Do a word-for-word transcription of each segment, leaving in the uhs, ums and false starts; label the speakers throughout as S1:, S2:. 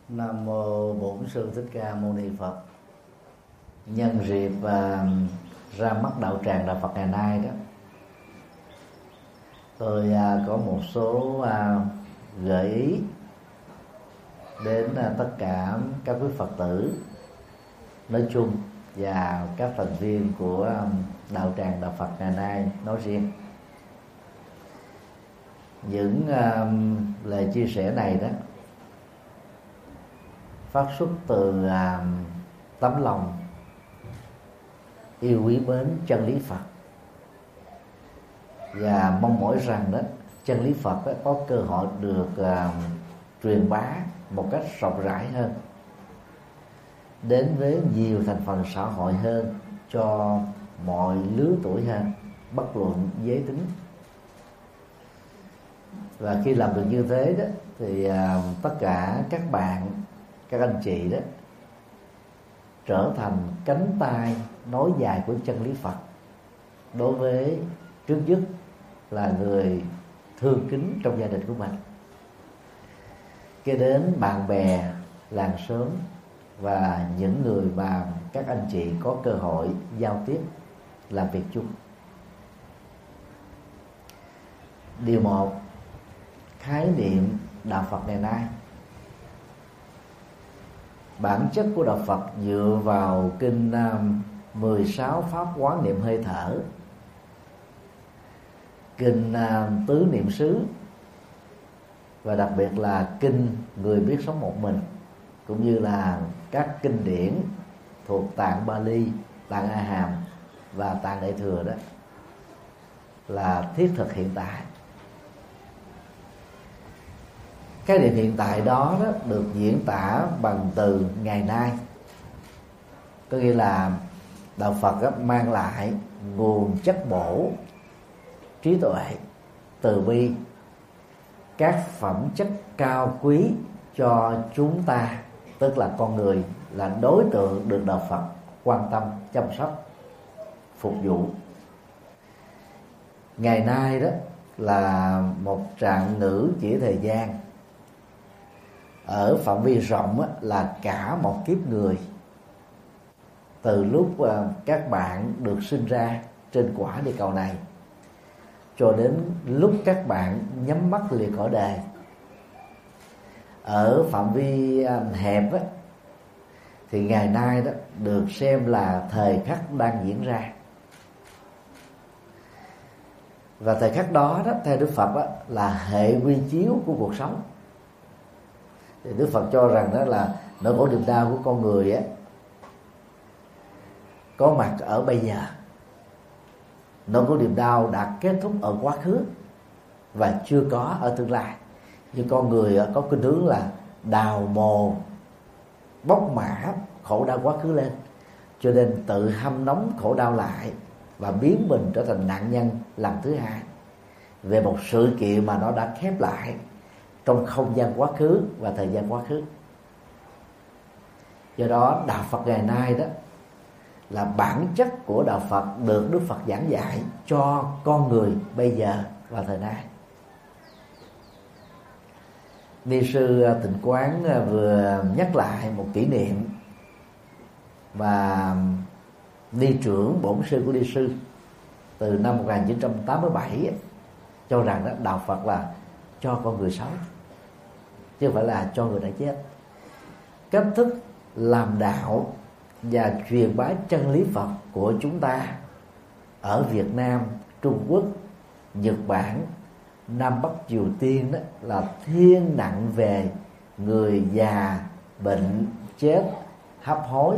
S1: Nam mô Bổn Sư Thích Ca Mâu Ni Phật. Nhân dịp uh, ra mắt đạo tràng Đạo Phật ngày nay đó, tôi uh, có một số uh, gợi ý đến uh, tất cả các quý Phật tử nói chung và các thành viên của um, đạo tràng Đạo Phật ngày nay nói riêng. Những uh, lời chia sẻ này đó phát xuất từ à, tấm lòng yêu quý mến chân lý Phật, và mong mỏi rằng đó chân lý Phật đó, có cơ hội được à, truyền bá một cách rộng rãi hơn đến với nhiều thành phần xã hội hơn, cho mọi lứa tuổi hơn, bất luận giới tính. Và khi làm được như thế đó thì à, tất cả các bạn, các anh chị đó trở thành cánh tay nối dài của chân lý Phật đối với trước nhất là người thương kính trong gia đình của mình, kế đến bạn bè, làng xóm và những người mà các anh chị có cơ hội giao tiếp, làm việc chung. Điều một, khái niệm đạo Phật ngày nay. Bản chất của đạo Phật dựa vào kinh uh, mười sáu pháp quán niệm hơi thở, kinh uh, tứ niệm xứ, và đặc biệt là kinh người biết sống một mình, cũng như là các kinh điển thuộc tạng Bali, tạng A Hàm và tạng Đại Thừa đó là thiết thực hiện tại. Cái niệm hiện tại đó, đó được diễn tả bằng từ ngày nay, có nghĩa là đạo Phật đó mang lại nguồn chất bổ, trí tuệ, từ bi, các phẩm chất cao quý cho chúng ta, tức là con người là đối tượng được đạo Phật quan tâm, chăm sóc, phục vụ. Ngày nay đó là một trạng ngữ chỉ thời gian, ở phạm vi rộng á, là cả một kiếp người, từ lúc uh, các bạn được sinh ra trên quả địa cầu này cho đến lúc các bạn nhắm mắt lìa cõi đời. Ở phạm vi uh, hẹp á, thì ngày nay đó được xem là thời khắc đang diễn ra, và thời khắc đó, đó theo Đức Phật đó, là hệ quy chiếu của cuộc sống. Thì Đức Phật cho rằng đó là nỗi khổ niềm đau của con người á có mặt ở bây giờ. Nỗi khổ niềm đau đã kết thúc ở quá khứ và chưa có ở tương lai. Nhưng con người có khuynh hướng là đào mồ, bóc mã khổ đau quá khứ lên, cho nên tự hâm nóng khổ đau lại và biến mình trở thành nạn nhân lần thứ hai về một sự kiện mà nó đã khép lại trong không gian quá khứ và thời gian quá khứ. Do đó đạo Phật ngày nay đó là bản chất của đạo Phật được Đức Phật giảng dạy cho con người bây giờ và thời nay. Ni sư Tịnh Quán vừa nhắc lại một kỷ niệm và ni trưởng bổn sư của ni sư từ năm một nghìn chín trăm tám mươi bảy cho rằng đó, đạo Phật là cho con người sống chứ không phải là cho người đã chết. Cách thức làm đạo và truyền bá chân lý Phật của chúng ta ở Việt Nam, Trung Quốc, Nhật Bản, Nam Bắc Triều Tiên đó là thiên nặng về người già, bệnh, chết, hấp hối.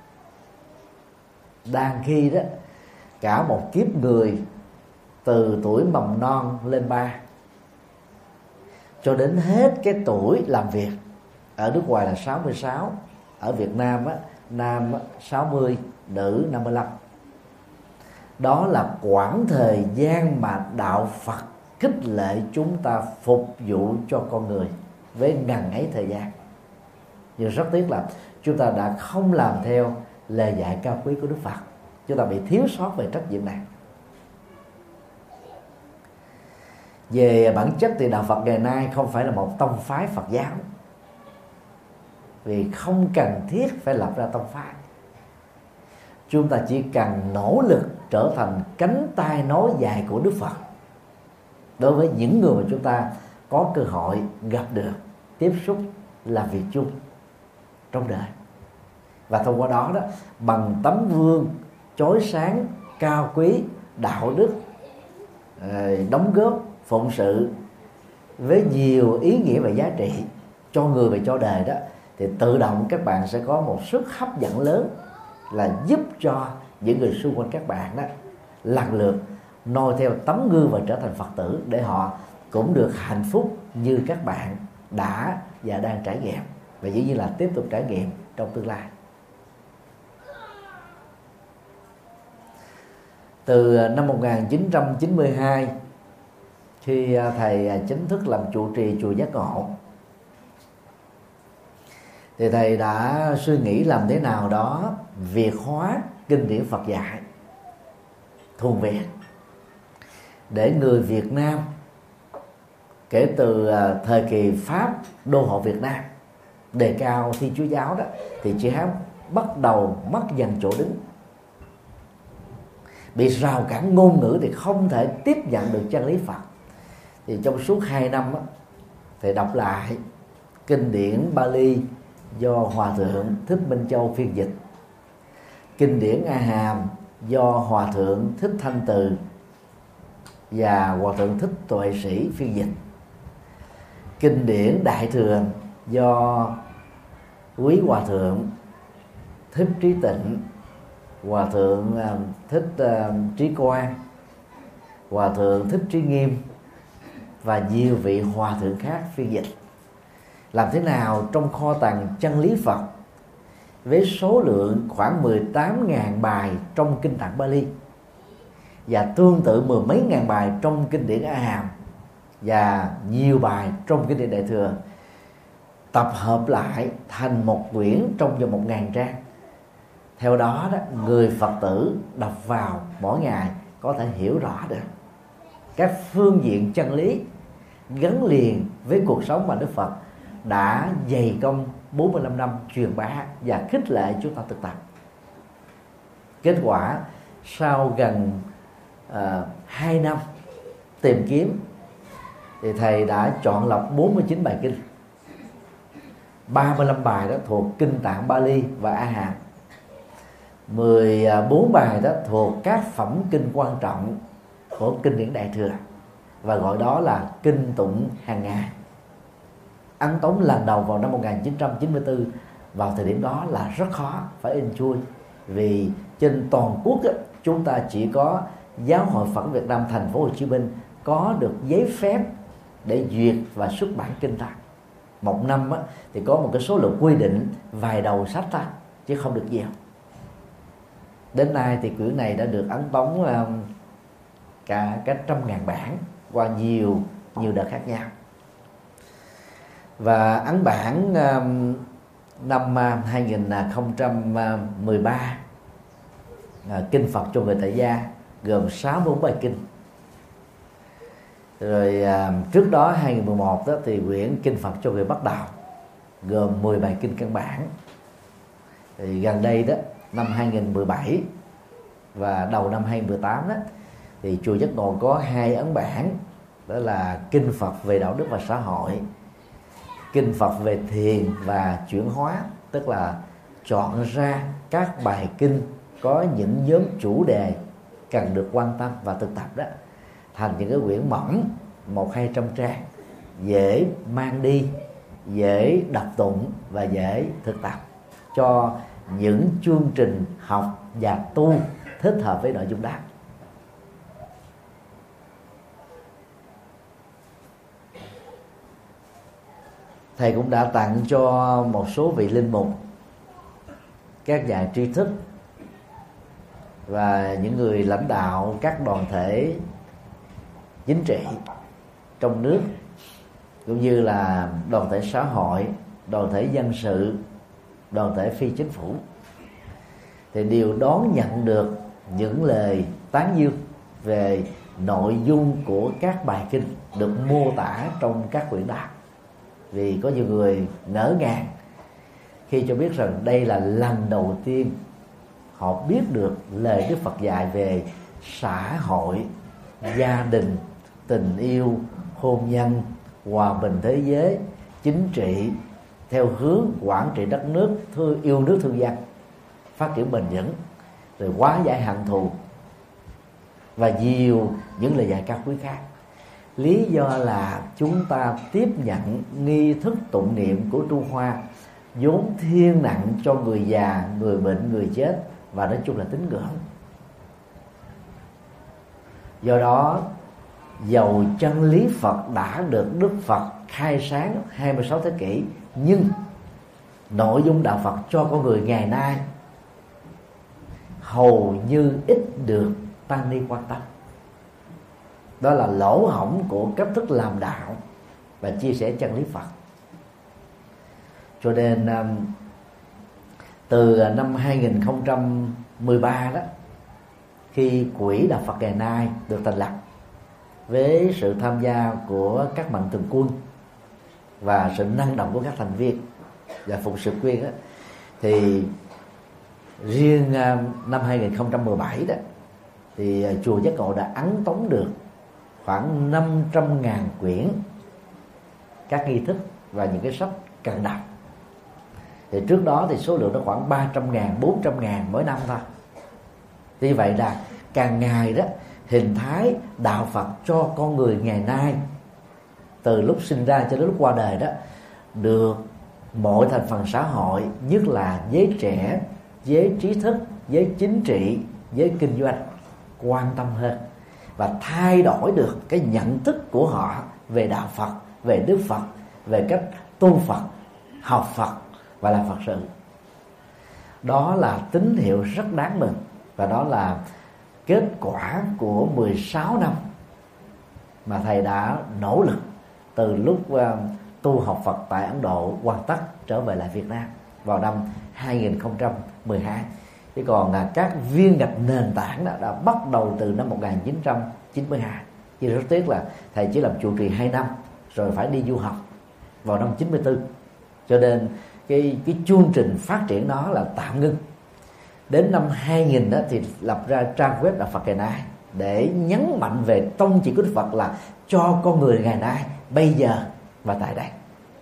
S1: Đang khi đó cả một kiếp người từ tuổi mầm non lên ba cho đến hết cái tuổi làm việc. Ở nước ngoài là sáu mươi sáu, ở Việt Nam á, nam sáu mươi, nữ năm mươi lăm. Đó là quãng thời gian mà đạo Phật khích lệ chúng ta phục vụ cho con người với ngần ấy thời gian. Nhưng rất tiếc là chúng ta đã không làm theo lời dạy cao quý của Đức Phật. Chúng ta bị thiếu sót về trách nhiệm này. Về bản chất thì đạo Phật ngày nay không phải là một tông phái Phật giáo, vì không cần thiết phải lập ra tông phái. Chúng ta chỉ cần nỗ lực trở thành cánh tay nối dài của Đức Phật đối với những người mà chúng ta có cơ hội gặp được, tiếp xúc, làm việc chung trong đời. Và thông qua đó đó, bằng tấm gương chói sáng, cao quý, đạo đức, đóng góp, phụng sự với nhiều ý nghĩa và giá trị cho người và cho đời đó, thì tự động các bạn sẽ có một sức hấp dẫn lớn, là giúp cho những người xung quanh các bạn đó lần lượt noi theo tấm gương và trở thành Phật tử, để họ cũng được hạnh phúc như các bạn đã và đang trải nghiệm, và dĩ nhiên là tiếp tục trải nghiệm trong tương lai. Từ năm một nghìn chín trăm chín mươi hai, khi thầy chính thức làm trụ trì chùa Giác Ngộ, thì thầy đã suy nghĩ làm thế nào đó Việt hóa kinh điển Phật dạy thuần Việt, để người Việt Nam kể từ thời kỳ Pháp đô hộ Việt Nam đề cao Thiên Chúa giáo đó, thì chữ Hán bắt đầu mất dần chỗ đứng, bị rào cản ngôn ngữ thì không thể tiếp nhận được chân lý Phật. Thì trong suốt hai năm á, thầy đọc lại kinh điển Bali do Hòa Thượng Thích Minh Châu phiên dịch, kinh điển A Hàm do Hòa Thượng Thích Thanh Từ và Hòa Thượng Thích Tuệ Sĩ phiên dịch, kinh điển Đại Thừa do Quý Hòa Thượng Thích Trí Tịnh, Hòa Thượng Thích Trí Quang, Hòa Thượng Thích Trí Nghiêm và nhiều vị hòa thượng khác phiên dịch. Làm thế nào trong kho tàng chân lý Phật với số lượng khoảng mười tám nghìn bài trong kinh tạng Bali và tương tự mười mấy ngàn bài trong kinh điển A Hàm và nhiều bài trong kinh điển Đại Thừa, tập hợp lại thành một quyển trong vòng một ngàn trang. Theo đó, đó người Phật tử đọc vào mỗi ngày có thể hiểu rõ được các phương diện chân lý gắn liền với cuộc sống mà Đức Phật đã dày công bốn mươi lăm năm truyền bá và khích lệ chúng ta thực tập. Kết quả sau gần uh, hai năm tìm kiếm, thì thầy đã chọn lọc bốn mươi chín bài kinh, ba mươi lăm bài đó thuộc kinh tạng Bali và A Hàm, mười bốn bài đó thuộc các phẩm kinh quan trọng của kinh điển Đại Thừa, và gọi đó là kinh tụng hàng ngày. Ấn tống lần đầu vào năm một nghìn chín trăm chín mươi tư, vào thời điểm đó là rất khó, phải in chui, vì trên toàn quốc á, chúng ta chỉ có Giáo hội Phật Việt Nam thành phố Hồ Chí Minh có được giấy phép để duyệt và xuất bản kinh tạng. Một năm á, thì có một cái số lượng quy định vài đầu sách thôi, chứ không được nhiều. Đến nay thì quyển này đã được ấn tống uh, cả cả trăm ngàn bản qua nhiều nhiều đợt khác nhau. Và ấn bản uh, năm uh, hai nghìn không trăm mười ba, uh, kinh Phật cho người tại gia gồm sáu mươi bốn bài kinh. Rồi uh, trước đó hai nghìn mười một đó, thì quyển kinh Phật cho người bắt đầu gồm mười bài kinh căn bản. Thì gần đây đó, năm hai nghìn mười bảy và đầu năm hai nghìn mười tám đó, thì chùa Giác Ngộ có hai ấn bản, đó là kinh Phật về đạo đức và xã hội, kinh Phật về thiền và chuyển hóa, tức là chọn ra các bài kinh có những nhóm chủ đề cần được quan tâm và thực tập đó, thành những cái quyển mỏng một hai trăm trang, dễ mang đi, dễ đọc tụng và dễ thực tập cho những chương trình học và tu thích hợp với nội dung đó. Thầy cũng đã tặng cho một số vị linh mục, các nhà tri thức và những người lãnh đạo các đoàn thể chính trị trong nước, cũng như là đoàn thể xã hội, đoàn thể dân sự, đoàn thể phi chính phủ, thì đều đón nhận được những lời tán dương về nội dung của các bài kinh được mô tả trong các quyển đó. Vì có nhiều người ngỡ ngàng khi cho biết rằng đây là lần đầu tiên họ biết được lời Đức Phật dạy về xã hội, gia đình, tình yêu, hôn nhân, hòa bình thế giới, chính trị theo hướng quản trị đất nước, thương yêu nước thương dân, phát triển bền vững, rồi hóa giải hận thù và nhiều những lời dạy cao quý khác. Lý do là chúng ta tiếp nhận nghi thức tụng niệm của Trung Hoa vốn thiên nặng cho người già, người bệnh, người chết, và nói chung là tín ngưỡng. Do đó, dầu chân lý Phật đã được Đức Phật khai sáng hai mươi sáu thế kỷ, nhưng nội dung đạo Phật cho con người ngày nay hầu như ít được tăng ni quan tâm. Đó là lỗ hổng của cách thức làm đạo và chia sẻ chân lý Phật. Cho nên từ năm hai không một ba đó, khi Quỹ Đạo Phật ngày nay được thành lập với sự tham gia của các mạnh thường quân và sự năng động của các thành viên và phụng sự quyên đó, thì riêng năm hai không một bảy đó thì chùa Giác Ngộ đã ấn tống được khoảng năm trăm ngàn quyển các nghi thức và những cái sách cần đọc. Thì trước đó thì số lượng nó khoảng ba trăm ngàn, bốn trăm ngàn mỗi năm thôi. Vì vậy là càng ngày đó, hình thái đạo Phật cho con người ngày nay, từ lúc sinh ra cho đến lúc qua đời đó, được mọi thành phần xã hội, nhất là giới trẻ, giới trí thức, giới chính trị, giới kinh doanh quan tâm hơn, và thay đổi được cái nhận thức của họ về đạo Phật, về Đức Phật, về cách tu Phật, học Phật và làm Phật sự. Đó là tín hiệu rất đáng mừng, và đó là kết quả của mười sáu năm mà thầy đã nỗ lực từ lúc uh, tu học Phật tại Ấn Độ hoàn tất trở về lại Việt Nam vào năm hai không một hai. Chứ còn uh, các viên gạch nền tảng đã, đã bắt đầu từ năm một nghìn chín trăm chín mươi hai. Chỉ rất tiếc là thầy chỉ làm trụ trì hai năm rồi phải đi du học vào năm chín mươi tư, cho nên cái cái chương trình phát triển đó là tạm ngưng. Đến năm hai nghìn đó thì lập ra trang web Đạo Phật ngày nay để nhấn mạnh về tông chỉ của Đức Phật là cho con người ngày nay, bây giờ và tại đây.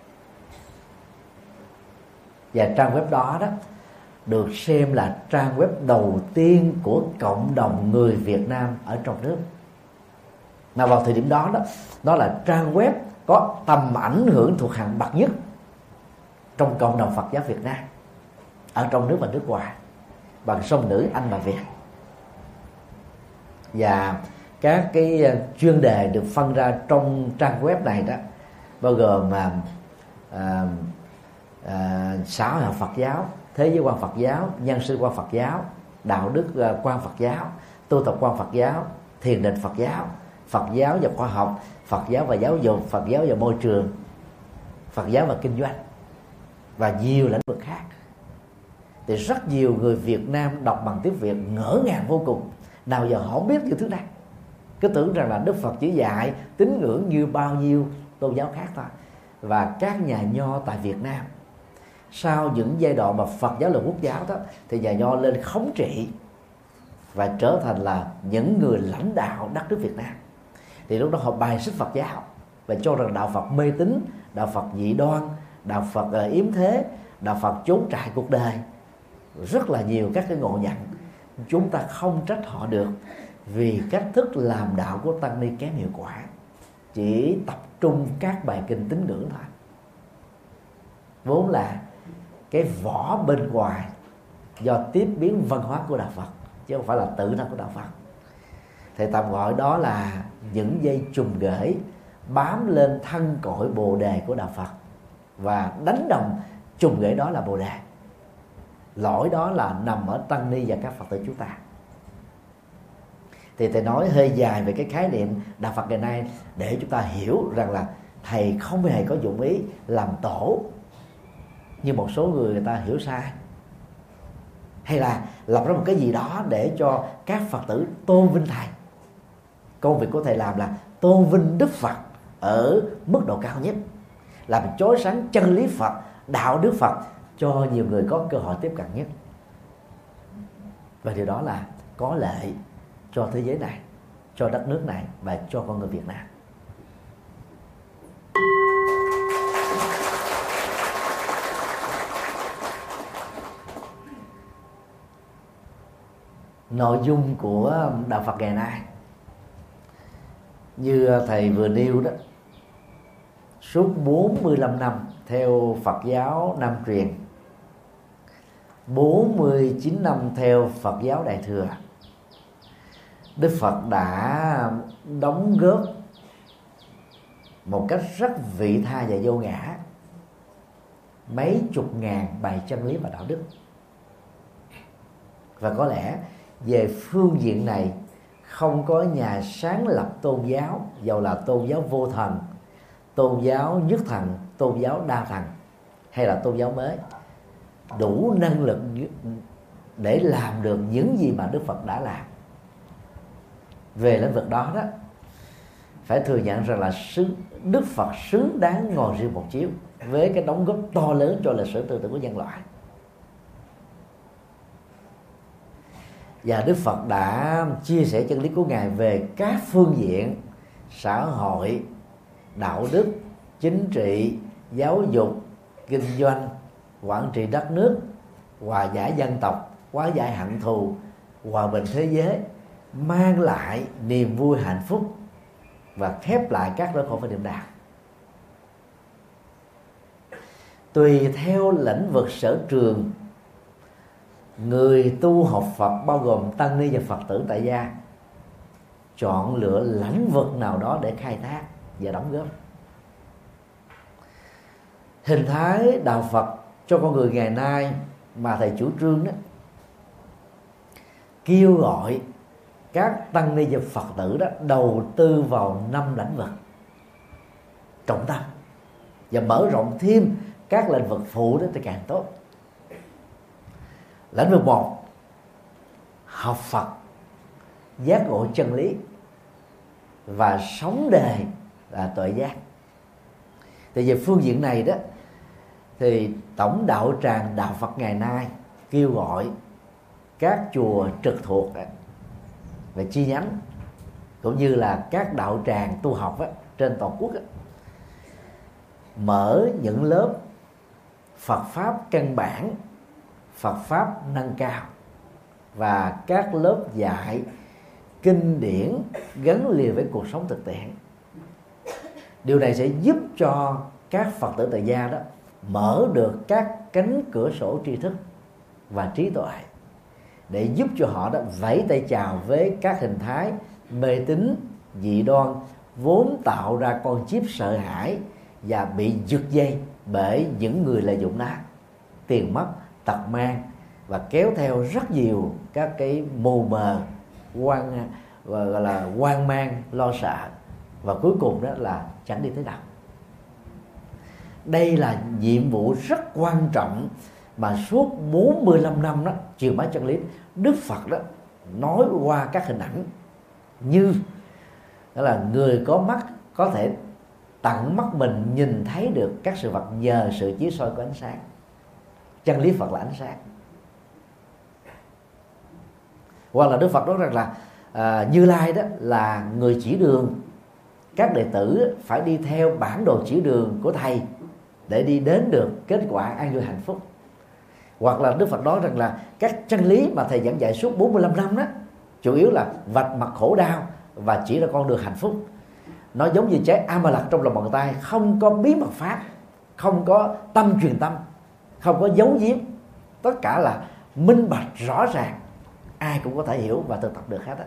S1: Và trang web đó đó được xem là trang web đầu tiên của cộng đồng người Việt Nam ở trong nước. Mà vào thời điểm đó đó, đó là trang web có tầm ảnh hưởng thuộc hàng bậc nhất trong cộng đồng Phật giáo Việt Nam ở trong nước và nước ngoài, bằng song ngữ Anh và Việt. Và các cái chuyên đề được phân ra trong trang web này đó bao gồm mà à, à, xã hội học Phật giáo, thế giới quan Phật giáo, nhân sinh quan Phật giáo, đạo đức quan Phật giáo, tu tập quan Phật giáo, thiền định Phật giáo, Phật giáo và khoa học, Phật giáo và giáo dục, Phật giáo và môi trường, Phật giáo và kinh doanh, và nhiều lĩnh vực khác. Thì rất nhiều người Việt Nam đọc bằng tiếng Việt ngỡ ngàng vô cùng, nào giờ họ không biết những thứ này, cứ tưởng rằng là Đức Phật chỉ dạy tín ngưỡng như bao nhiêu tôn giáo khác thôi. Và các nhà nho tại Việt Nam sau những giai đoạn mà Phật giáo là quốc giáo đó, thì nhà nho lên khống trị và trở thành là những người lãnh đạo đất nước Việt Nam. Thì lúc đó họ bài xích Phật giáo và cho rằng đạo Phật mê tín, đạo Phật dị đoan, đạo Phật yếm thế, đạo Phật trốn trại cuộc đời, rất là nhiều các cái ngộ nhận. Chúng ta không trách họ được, vì cách thức làm đạo của tăng ni kém hiệu quả, chỉ tập trung các bài kinh tín ngưỡng thôi, vốn là cái vỏ bên ngoài do tiếp biến văn hóa của đạo Phật, chứ không phải là tự thân của đạo Phật. Thầy tạm gọi đó là những dây chùm gửi bám lên thân cội bồ đề của đạo Phật, và đánh đồng chùm gửi đó là bồ đề. Lỗi đó là nằm ở tăng ni và các Phật tử chúng ta. Thì thầy nói hơi dài về cái khái niệm đạo Phật ngày nay để chúng ta hiểu rằng là thầy không hề có dụng ý làm tổ như một số người người ta hiểu sai, hay là lập ra một cái gì đó để cho các Phật tử tôn vinh thầy. Công việc của thầy làm là tôn vinh Đức Phật ở mức độ cao nhất, làm chói sáng chân lý Phật, đạo đức Phật cho nhiều người có cơ hội tiếp cận nhất. Và điều đó là có lợi cho thế giới này, cho đất nước này và cho con người Việt Nam. Nội dung của đạo Phật ngày nay như thầy vừa nêu đó, suốt bốn mươi lăm năm theo Phật giáo Nam truyền, bốn mươi chín năm theo Phật giáo Đại thừa, Đức Phật đã đóng góp một cách rất vị tha và vô ngã mấy chục ngàn bài chân lý và đạo đức. Và có lẽ về phương diện này không có nhà sáng lập tôn giáo, dầu là tôn giáo vô thần, tôn giáo nhất thần, tôn giáo đa thần hay là tôn giáo mới, đủ năng lực để làm được những gì mà Đức Phật đã làm. Về lĩnh vực đó đó, phải thừa nhận rằng là Đức Phật xứng đáng ngồi riêng một chiếu với cái đóng góp to lớn cho lịch sử tư tưởng của nhân loại. Và Đức Phật đã chia sẻ chân lý của Ngài về các phương diện xã hội, đạo đức, chính trị, giáo dục, kinh doanh, quản trị đất nước, hòa giải dân tộc, hóa giải hận thù, hòa bình thế giới, mang lại niềm vui hạnh phúc và khép lại các nỗi khổ và niềm đau. Tùy theo lĩnh vực sở trường, người tu học Phật bao gồm tăng ni và Phật tử tại gia chọn lựa lĩnh vực nào đó để khai thác và đóng góp. Hình thái đạo Phật cho con người ngày nay mà thầy chủ trương đó, kêu gọi các tăng ni và Phật tử đó đầu tư vào năm lĩnh vực trọng tâm và mở rộng thêm các lĩnh vực phụ đó thì càng tốt. Lĩnh vực một, học Phật, giác ngộ chân lý và sống đời là tuệ giác. Thì về phương diện này đó, thì Tổng đạo tràng đạo Phật ngày nay kêu gọi các chùa trực thuộc về chi nhánh cũng như là các đạo tràng tu học á, trên toàn quốc á, mở những lớp Phật pháp căn bản, Phật pháp nâng cao và các lớp dạy kinh điển gắn liền với cuộc sống thực tiễn. Điều này sẽ giúp cho các Phật tử tại gia đó mở được các cánh cửa sổ tri thức và trí tuệ để giúp cho họ đó vẫy tay chào với các hình thái mê tín dị đoan vốn tạo ra con chip sợ hãi và bị giật dây bởi những người lợi dụng nó, tiền mất tật mang và kéo theo rất nhiều các cái mù mờ, quan gọi là hoang mang, lo sợ và cuối cùng đó là chẳng đi tới đâu. Đây là nhiệm vụ rất quan trọng mà suốt bốn mươi lăm năm đó truyền bá chân lý, Đức Phật đó nói qua các hình ảnh như đó là người có mắt có thể tận mắt mình nhìn thấy được các sự vật nhờ sự chiếu soi của ánh sáng. Chân lý Phật là ánh sáng. Hoặc là Đức Phật nói rằng là à, Như Lai đó là người chỉ đường, các đệ tử phải đi theo bản đồ chỉ đường của thầy để đi đến được kết quả an vui hạnh phúc. Hoặc là Đức Phật nói rằng là các chân lý mà thầy giảng dạy suốt bốn mươi lăm năm đó chủ yếu là vạch mặt khổ đau và chỉ là con đường hạnh phúc. Nó giống như trái Amalak trong lòng bàn tay, không có bí mật pháp, không có tâm truyền tâm, không có giấu giếm, tất cả là minh bạch rõ ràng, ai cũng có thể hiểu và thực tập được hết á.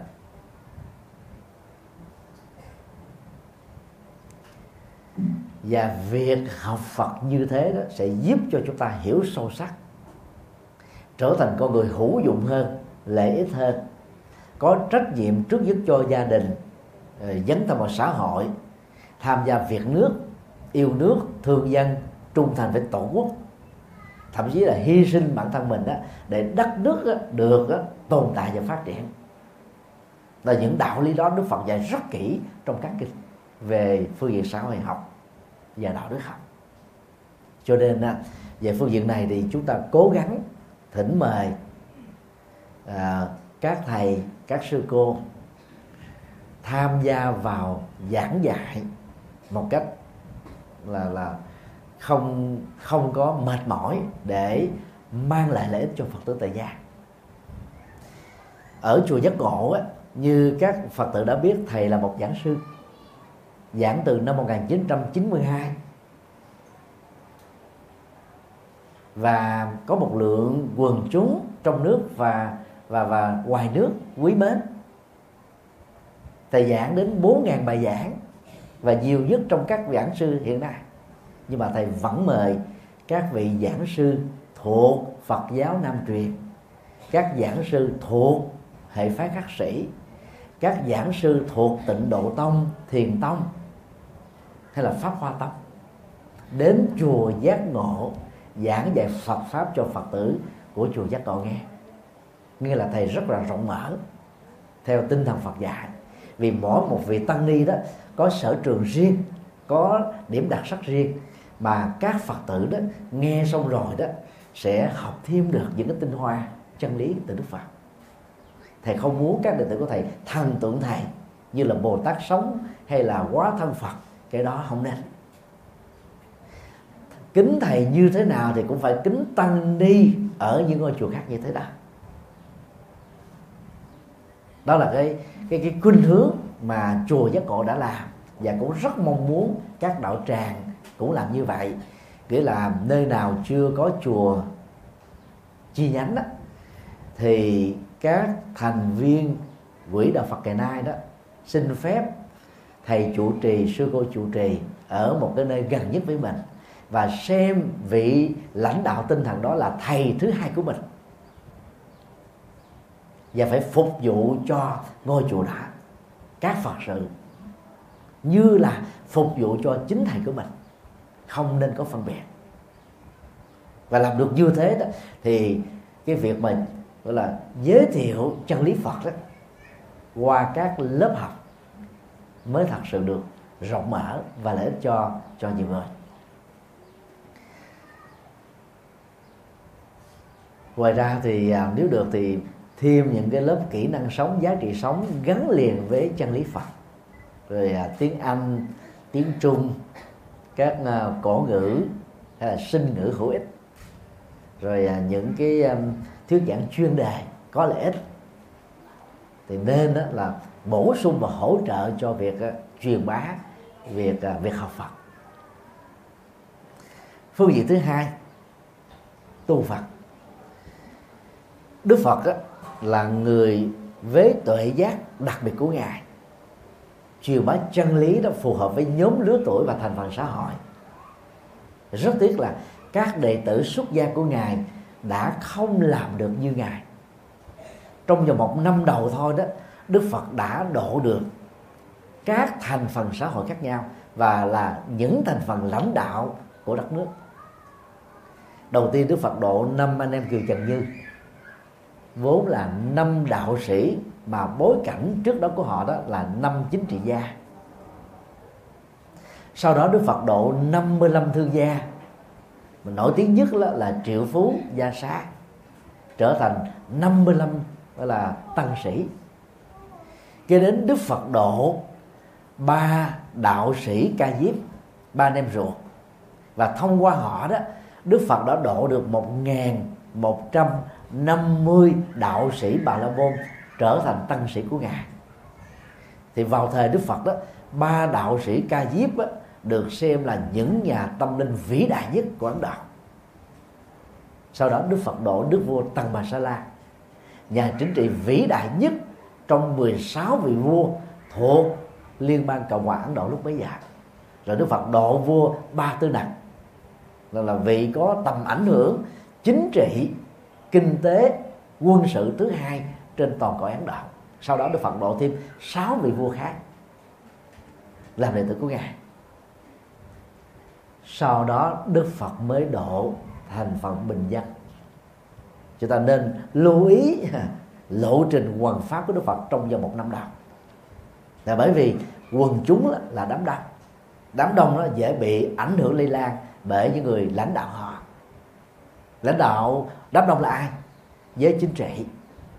S1: Và việc học Phật như thế đó sẽ giúp cho chúng ta hiểu sâu sắc, trở thành con người hữu dụng hơn, lợi ích hơn, có trách nhiệm trước nhất cho gia đình, dấn thân vào xã hội, tham gia việc nước, yêu nước, thương dân, trung thành với tổ quốc, thậm chí là hy sinh bản thân mình đó, để đất nước đó, được đó, tồn tại và phát triển. Là những đạo lý đó Đức Phật dạy rất kỹ trong các kinh về phương diện xã hội học và đạo đức học. Cho nên về phương diện này thì chúng ta cố gắng thỉnh mời à, các thầy, các sư cô tham gia vào giảng dạy một cách là là không không có mệt mỏi để mang lại lợi ích cho Phật tử tại gia. Ở chùa Giác Ngộ á, như các Phật tử đã biết, thầy là một giảng sư, giảng từ năm một nghìn chín trăm chín mươi hai và có một lượng quần chúng trong nước và và và ngoài nước quý mến. Thầy giảng đến bốn nghìn bài giảng và nhiều nhất trong các giảng sư hiện nay, nhưng mà thầy vẫn mời các vị giảng sư thuộc Phật giáo Nam truyền, các giảng sư thuộc hệ phái khắc sĩ, các giảng sư thuộc Tịnh Độ Tông, Thiền Tông hay là Pháp Hoa Tông đến chùa Giác Ngộ giảng dạy Phật pháp cho Phật tử của chùa Giác Ngộ nghe. Nghĩa là thầy rất là rộng mở theo tinh thần Phật dạy, vì mỗi một vị tăng ni đó có sở trường riêng, có điểm đặc sắc riêng, mà các Phật tử đó nghe xong rồi đó sẽ học thêm được những cái tinh hoa chân lý từ Đức Phật. Thầy không muốn các đệ tử của thầy thần tượng thầy như là Bồ Tát sống hay là hóa thân Phật, cái đó không nên. Kính thầy như thế nào thì cũng phải kính tăng ni ở những ngôi chùa khác như thế đó. Đó là cái cái cái khuynh hướng mà chùa Giác Ngộ đã làm, và cũng rất mong muốn các đạo tràng cũng làm như vậy. Nghĩa là nơi nào chưa có chùa chi nhánh đó, thì các thành viên quỹ đạo Phật ngày nay đó xin phép thầy trụ trì, sư cô trụ trì ở một cái nơi gần nhất với mình, và xem vị lãnh đạo tinh thần đó là thầy thứ hai của mình, và phải phục vụ cho ngôi chùa đó các Phật sự như là phục vụ cho chính thầy của mình, không nên có phân biệt. Và làm được như thế đó thì cái việc mà gọi là giới thiệu chân lý Phật đó qua các lớp học mới thật sự được rộng mở và lợi ích cho cho nhiều người. Ngoài ra thì à, nếu được thì thêm những cái lớp kỹ năng sống, giá trị sống gắn liền với chân lý Phật, rồi à, tiếng Anh, tiếng Trung, các à, cổ ngữ hay là sinh ngữ hữu ích, rồi à, những cái um, thuyết giảng chuyên đề có lợi ích, thì nên đó là bổ sung và hỗ trợ cho việc uh, truyền bá việc uh, việc học Phật. Phương diện thứ hai, tu Phật. Đức Phật uh, là người với tuệ giác đặc biệt của Ngài, truyền bá chân lý đó phù hợp với nhóm lứa tuổi và thành phần xã hội. Rất tiếc là các đệ tử xuất gia của Ngài đã không làm được như Ngài. Trong vòng một năm đầu thôi đó, Đức Phật đã độ được các thành phần xã hội khác nhau và là những thành phần lãnh đạo của đất nước. Đầu tiên Đức Phật độ năm anh em Kiều Trần Như, vốn là năm đạo sĩ mà bối cảnh trước đó của họ đó là năm chính trị gia. Sau đó Đức Phật độ năm mươi lăm thương gia, mà nổi tiếng nhất là, là Triệu Phú Gia Xá, trở thành năm mươi lăm gọi là tăng sĩ. Cho đến Đức Phật độ ba đạo sĩ Ca Diếp, ba anh em ruột, và thông qua họ đó Đức Phật đã độ được một nghìn một trăm năm mươi đạo sĩ Bà La Môn trở thành tăng sĩ của Ngài. Thì vào thời Đức Phật đó, ba đạo sĩ Ca Diếp đó, được xem là những nhà tâm linh vĩ đại nhất của Ấn Độ. Sau đó Đức Phật độ Đức vua Tăng Bà Sa La, nhà chính trị vĩ đại nhất trong mười sáu vị vua thuộc Liên bang Cộng hòa Ấn Độ lúc bấy giờ. Rồi Đức Phật độ vua Ba Tư Nặc, là, là vị có tầm ảnh hưởng chính trị, kinh tế, quân sự thứ hai trên toàn cõi Ấn Độ. Sau đó Đức Phật độ thêm sáu vị vua khác làm đệ tử của Ngài. Sau đó Đức Phật mới độ thành phận bình dân. Chúng ta nên lưu ý lộ trình hoằng pháp của Đức Phật trong vòng một năm đầu, là bởi vì quần chúng là đám đông, đám đông nó dễ bị ảnh hưởng lây lan bởi những người lãnh đạo họ. Lãnh đạo đám đông là ai? Giới chính trị,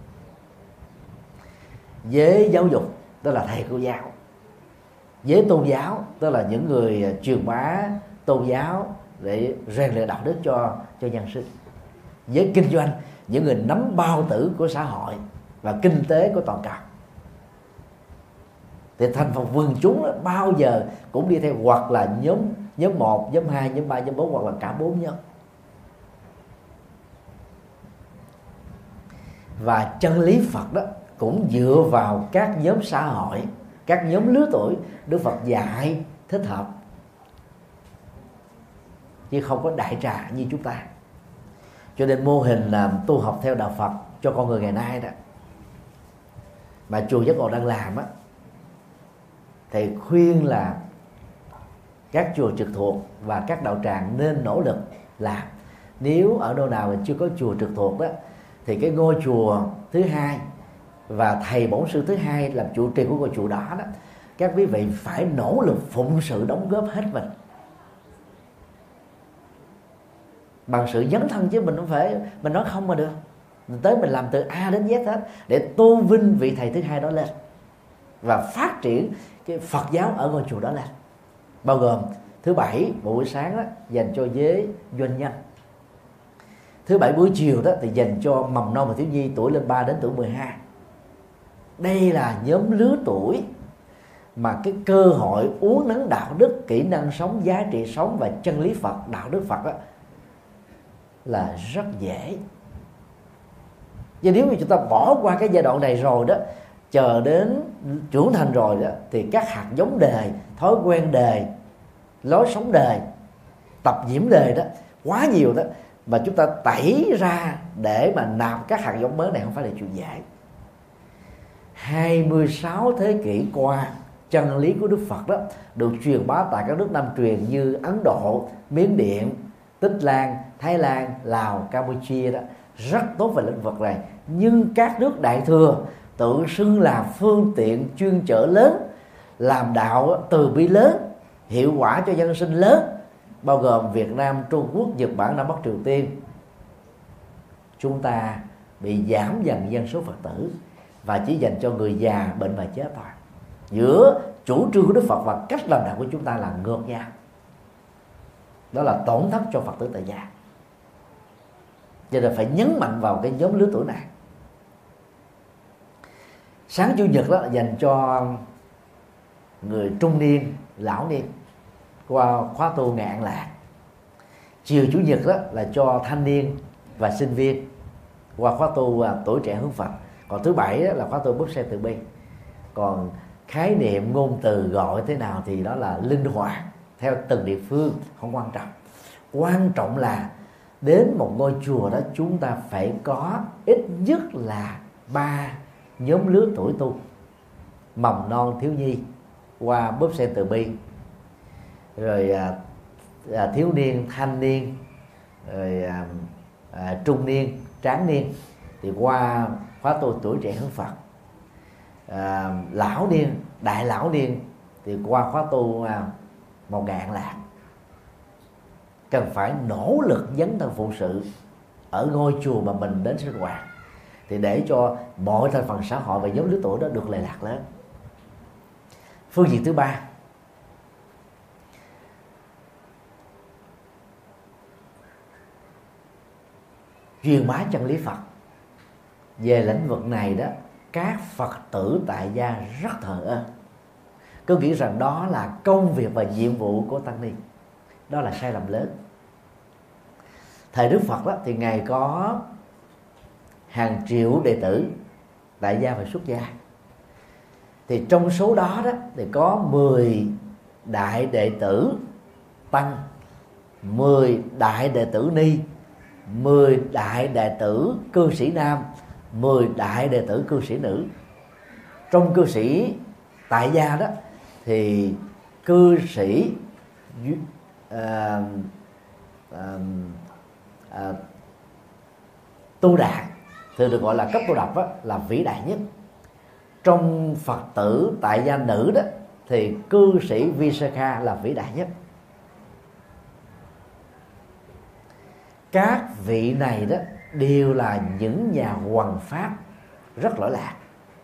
S1: giới giáo dục, tức là thầy cô giáo, giới tôn giáo, tức là những người truyền bá tôn giáo để rèn luyện đạo đức cho cho nhân sinh, giới kinh doanh, những người nắm bao tử của xã hội và kinh tế của toàn cầu. Thì thành phần quần chúng đó, bao giờ cũng đi theo hoặc là nhóm nhóm một, nhóm hai, nhóm ba, nhóm bốn, hoặc là cả bốn nhóm. Và chân lý Phật đó cũng dựa vào các nhóm xã hội, các nhóm lứa tuổi Đức Phật dạy thích hợp, chứ không có đại trà như chúng ta. Cho nên mô hình làm tu học theo đạo Phật cho con người ngày nay đó mà chùa Giác Ngộ đang làm á, thì khuyên là các chùa trực thuộc và các đạo tràng nên nỗ lực làm. Nếu ở đâu nào mà chưa có chùa trực thuộc đó, thì cái ngôi chùa thứ hai và thầy bổn sư thứ hai làm trụ trì của ngôi chùa đó đó, các quý vị phải nỗ lực phụng sự đóng góp hết mình bằng sự dấn thân, chứ mình không phải mình nói không mà được. Mình tới mình làm từ A đến Z hết để tôn vinh vị thầy thứ hai đó lên và phát triển cái Phật giáo ở ngôi chùa đó lên. Bao gồm thứ bảy buổi sáng đó dành cho giới doanh nhân, thứ bảy buổi chiều đó thì dành cho mầm non và thiếu nhi tuổi lên ba đến tuổi mười hai. Đây là nhóm lứa tuổi mà cái cơ hội uốn nắn đạo đức, kỹ năng sống, giá trị sống và chân lý Phật, đạo đức Phật đó, là rất dễ. Chứ nếu mà chúng ta bỏ qua cái giai đoạn này rồi đó, chờ đến trưởng thành rồi đó, thì các hạt giống đời, thói quen đời, lối sống đời, tập nhiễm đời đó quá nhiều đó, mà chúng ta tẩy ra để mà nạp các hạt giống mới này không phải là chuyện dễ. hai mươi sáu thế kỷ qua, chân lý của Đức Phật đó được truyền bá tại các nước Nam truyền như Ấn Độ, Miến Điện, Tích Lan, Thái Lan, Lào, Campuchia đó rất tốt về lĩnh vực này. Nhưng các nước Đại Thừa tự xưng là phương tiện chuyên chở lớn, làm đạo từ bi lớn, hiệu quả cho dân sinh lớn, bao gồm Việt Nam, Trung Quốc, Nhật Bản, Nam Bắc Triều Tiên. Chúng ta bị giảm dần dân số Phật tử và chỉ dành cho người già, bệnh và chết thôi. Giữa chủ trương của Đức Phật và cách làm đạo của chúng ta là ngược nhau. Đó là tổn thất cho Phật tử tại gia. Cho nên phải nhấn mạnh vào cái nhóm lứa tuổi này. Sáng Chủ nhật đó dành cho người trung niên, lão niên qua khóa tu Ngày An Lạc. Chiều Chủ nhật đó là cho thanh niên và sinh viên qua khóa tu Tuổi Trẻ Hướng Phật. Còn thứ bảy đó là khóa tu Búp Sen Từ Bi. Còn khái niệm ngôn từ gọi thế nào thì đó là linh hoạt theo từng địa phương, không quan trọng. Quan trọng là đến một ngôi chùa đó chúng ta phải có ít nhất là ba nhóm lứa tuổi tu: mầm non, thiếu nhi qua Búp Sen Từ Bi, rồi à, à, thiếu niên, thanh niên, rồi à, à, trung niên, tráng niên thì qua khóa tu Tuổi Trẻ Hướng Phật. À, lão niên, đại lão niên thì qua khóa tu à, Một Ngày An Lạc. Cần phải nỗ lực dấn thân phụ sự ở ngôi chùa mà mình đến sinh hoạt, thì để cho mọi thành phần xã hội và nhóm lứa tuổi đó được lệ lạc lớn. Phương diện thứ ba, truyền bá chân lý Phật. Về lĩnh vực này đó, các Phật tử tại gia rất thờ ơ, cứ nghĩ rằng đó là công việc và nhiệm vụ của tăng ni. Đó là sai lầm lớn. Thời Đức Phật đó, thì Ngài có hàng triệu đệ tử tại gia và xuất gia. Thì trong số đó, đó thì có mười đại đệ tử tăng, mười đại đệ tử ni, mười đại đệ tử cư sĩ nam, mười đại đệ tử cư sĩ nữ. Trong cư sĩ tại gia đó thì cư sĩ à, à, à, tu đạt thường được gọi là cấp tu độc đó, là vĩ đại nhất. Trong Phật tử tại gia nữ đó thì cư sĩ Visakha là vĩ đại nhất. các vị này đó đều là những nhà hoằng pháp rất lỗi lạc.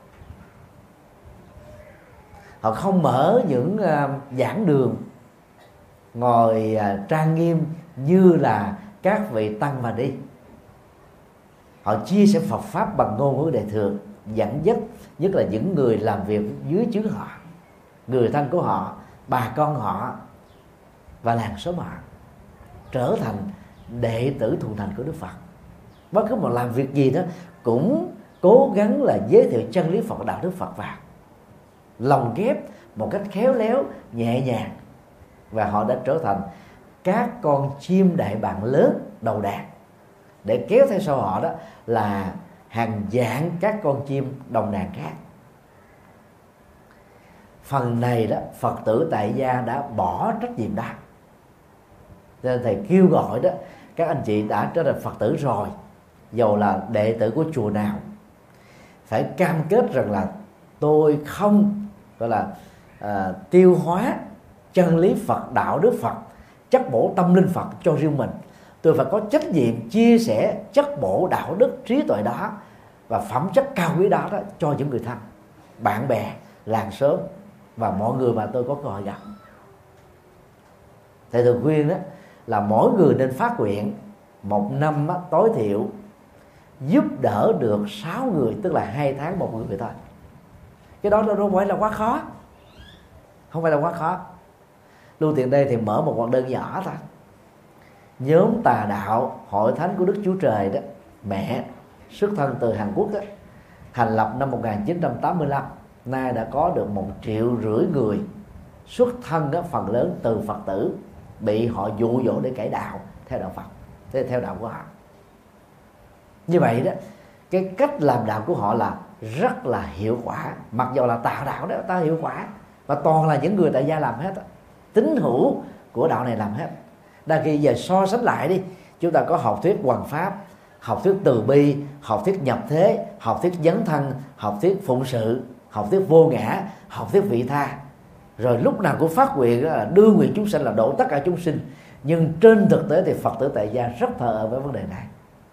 S1: Họ không mở những uh, giảng đường ngồi uh, trang nghiêm như là các vị tăng mà đi. Họ chia sẻ Phật pháp bằng ngôn ngữ đời thường, dẫn dắt nhất là những người làm việc dưới trướng họ, người thân của họ, bà con họ và làng xóm họ trở thành đệ tử thuần thành của Đức Phật. Bất cứ một làm việc gì đó cũng cố gắng là giới thiệu chân lý Phật, đạo đức Phật vào, lồng ghép một cách khéo léo, nhẹ nhàng, và họ đã trở thành các con chim đại bàng lớn đầu đàn, để kéo theo sau họ đó là hàng vạn các con chim đồng đàn khác. Phần này đó Phật tử tại gia đã bỏ trách nhiệm đó, nên thầy kêu gọi đó các anh chị đã trở thành Phật tử rồi, dầu là đệ tử của chùa nào, phải cam kết rằng là tôi không gọi là à, tiêu hóa chân lý Phật, đạo đức Phật, chất bổ tâm linh Phật cho riêng mình. Tôi phải có trách nhiệm chia sẻ chất bổ đạo đức, trí tuệ đó và phẩm chất cao quý đó, đó cho những người thân, bạn bè, làng xóm và mọi người mà tôi có cơ hội gặp. Thầy thường khuyên đó là mỗi người nên phát nguyện một năm đó, tối thiểu giúp đỡ được sáu người, tức là hai tháng một người thôi. Cái đó nó không phải là quá khó, không phải là quá khó. Lưu tiện đây thì mở một hoạt đơn nhỏ thôi. Nhóm Tà Đạo Hội Thánh của Đức Chúa Trời đó, mẹ xuất thân từ Hàn Quốc đó, thành lập năm một nghìn chín trăm tám mươi lăm, nay đã có được một triệu rưỡi người xuất thân đó, phần lớn từ Phật tử bị họ dụ dỗ để cải đạo theo đạo Phật, theo đạo của họ. Như vậy đó, cái cách làm đạo của họ là rất là hiệu quả, mặc dù là tà đạo đó ta hiệu quả, và toàn là những người tại gia làm hết, tín hữu của đạo này làm hết. Đa khi giờ so sánh lại đi, chúng ta có học thuyết hoằng pháp, học thuyết từ bi, học thuyết nhập thế, học thuyết dấn thân, học thuyết phụng sự, học thuyết vô ngã, học thuyết vị tha, rồi lúc nào cũng phát nguyện là đưa nguyện chúng sanh là độ tất cả chúng sinh. Nhưng trên thực tế thì Phật tử tại gia rất thờ ơ với vấn đề này.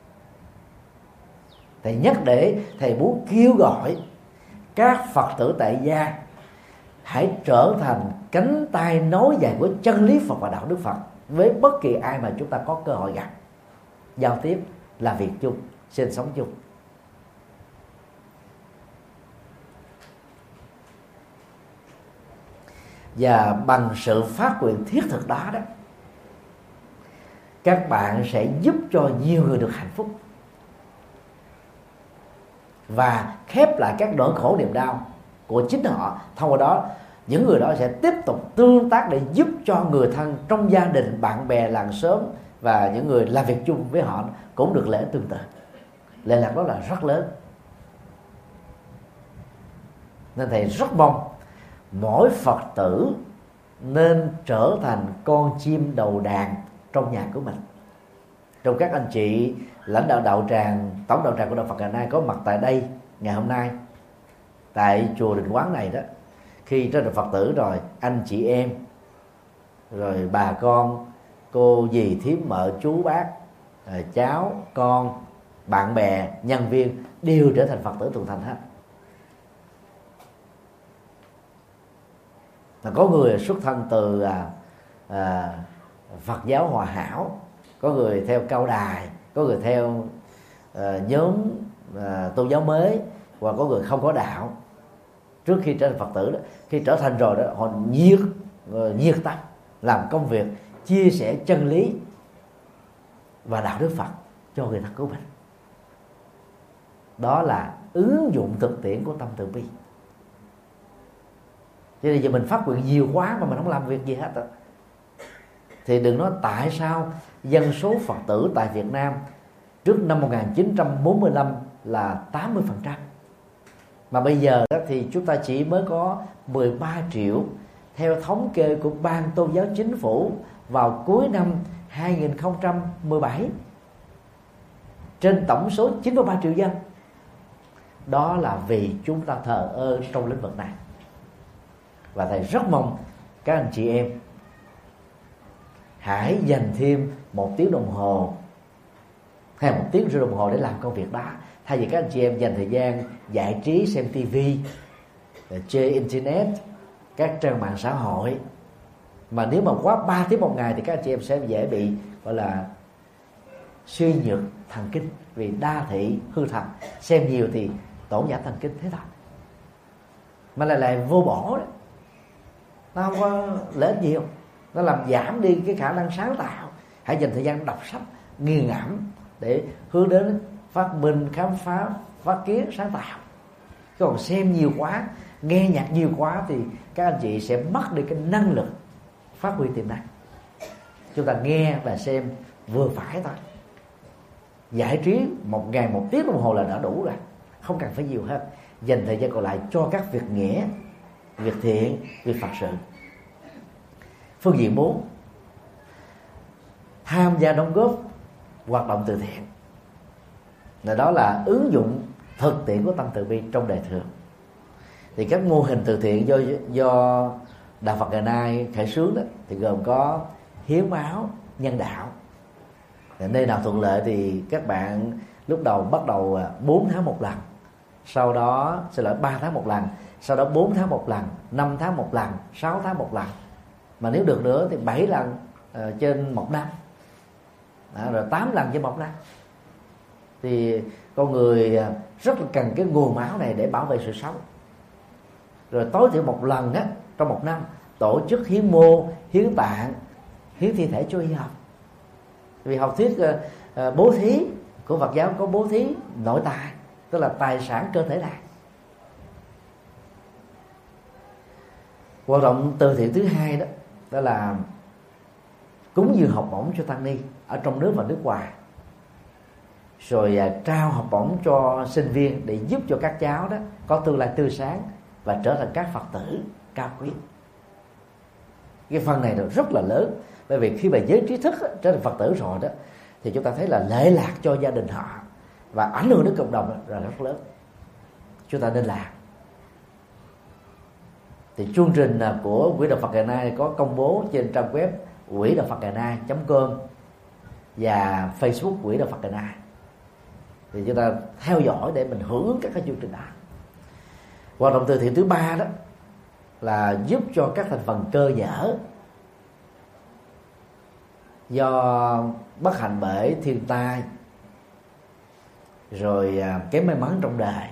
S1: Thầy nhắc để thầy muốn kêu gọi các Phật tử tại gia hãy trở thành cánh tay nối dài của chân lý Phật và đạo đức Phật với bất kỳ ai mà chúng ta có cơ hội gặp, giao tiếp, làm việc chung, sinh sống chung. Và bằng sự phát nguyện thiết thực đó đó, các bạn sẽ giúp cho nhiều người được hạnh phúc và khép lại các nỗi khổ niềm đau của chính họ. Thông qua đó, những người đó sẽ tiếp tục tương tác để giúp cho người thân trong gia đình, bạn bè, làng xóm và những người làm việc chung với họ cũng được lợi tương tự. Lợi lạc đó là rất lớn. Nên thầy rất mong mỗi Phật tử nên trở thành con chim đầu đàn trong nhà của mình. Trong các anh chị lãnh đạo đạo tràng, tổng đạo tràng của đạo Phật ngày nay có mặt tại đây ngày hôm nay tại chùa Định Quán này đó, khi trở thành Phật tử rồi, anh chị em, rồi bà con, cô dì thím mợ chú bác, cháu con, bạn bè, nhân viên đều trở thành Phật tử thuần thành hết. Là có người xuất thân từ à, à, Phật giáo Hòa Hảo, có người theo Cao Đài, có người theo à, nhóm à, tôn giáo mới, và có người không có đạo. Trước khi trở thành Phật tử đó, khi trở thành rồi đó, họ nhiệt nhiệt tâm làm công việc chia sẻ chân lý và đạo đức Phật cho người thân của mình. Đó là ứng dụng thực tiễn của tâm từ bi. Cho nên giờ mình phát nguyện nhiều quá mà mình không làm việc gì hết đó. Thì đừng nói tại sao dân số Phật tử tại Việt Nam trước năm một nghìn chín trăm bốn mươi lăm là tám mươi phần trăm, mà bây giờ đó thì chúng ta chỉ mới có mười ba triệu theo thống kê của Ban Tôn giáo Chính phủ vào cuối năm hai nghìn không trăm mười bảy, trên tổng số chín mươi ba triệu dân. Đó là vì chúng ta thờ ơ trong lĩnh vực này. Và thầy rất mong các anh chị em hãy dành thêm một tiếng đồng hồ hay một tiếng rưỡi đồng hồ để làm công việc đó, thay vì các anh chị em dành thời gian giải trí, xem tivi, chơi internet, các trang mạng xã hội. Mà nếu mà quá ba tiếng một ngày thì các anh chị em sẽ dễ bị gọi là suy nhược thần kinh, vì đa thị hư thần, xem nhiều thì tổn giảm thần kinh thế thôi, mà lại lại vô bổ đó, nó không có lợi ích nhiều, nó làm giảm đi cái khả năng sáng tạo. Hãy dành thời gian đọc sách, nghiền ngẫm để hướng đến phát minh, khám phá, phát kiến, sáng tạo. Còn xem nhiều quá, nghe nhạc nhiều quá thì các anh chị sẽ mất đi cái năng lực phát huy tiềm năng. Chúng ta nghe và xem vừa phải thôi, giải trí một ngày một tiếng đồng hồ là đã đủ rồi, không cần phải nhiều hơn. Dành thời gian còn lại cho các việc nghĩa, việc thiện, việc Phật sự. Phương diện bốn, tham gia đóng góp hoạt động từ thiện. Đó là ứng dụng thực tiễn của tâm từ bi trong đời thường. Thì các mô hình từ thiện do do Đạo Phật ngày nay khởi xướng đó thì gồm có hiến máu nhân đạo. Nơi nào thuận lợi thì các bạn lúc đầu bắt đầu bốn tháng một lần, sau đó sẽ là ba tháng một lần, sau đó bốn tháng một lần, năm tháng một lần, sáu tháng một lần, mà nếu được nữa thì bảy lần uh, trên một năm, đó, rồi tám lần trên một năm. Thì con người rất là cần cái nguồn máu này để bảo vệ sự sống. Rồi tối thiểu một lần á trong một năm tổ chức hiến mô, hiến tạng, hiến thi thể cho y học. Vì học thuyết uh, uh, bố thí của Phật giáo có bố thí nội tài, tức là tài sản cơ thể này. Hoạt động từ thiện thứ hai đó đó là cúng dường học bổng cho tăng ni ở trong nước và nước ngoài, rồi uh, trao học bổng cho sinh viên để giúp cho các cháu đó có tương lai tươi sáng và trở thành các Phật tử cao quý. Cái phần này là rất là lớn, bởi vì khi mà giới trí thức trở thành Phật tử rồi đó thì chúng ta thấy là lệ lạc cho gia đình họ và ảnh hưởng đến cộng đồng là rất lớn. Chúng ta nên làm. Thì chương trình của Quỹ Đạo Phật ngày nay có công bố trên trang web quỹ đạo phật ngày nay chấm com và Facebook Quỹ Đạo Phật ngày nay. Thì chúng ta theo dõi để mình hưởng ứng các cái chương trình đó. Hoạt động từ thiện thứ ba đó là giúp cho các thành phần cơ nhở do bất hạnh bởi thiên tai, rồi kém may mắn trong đời,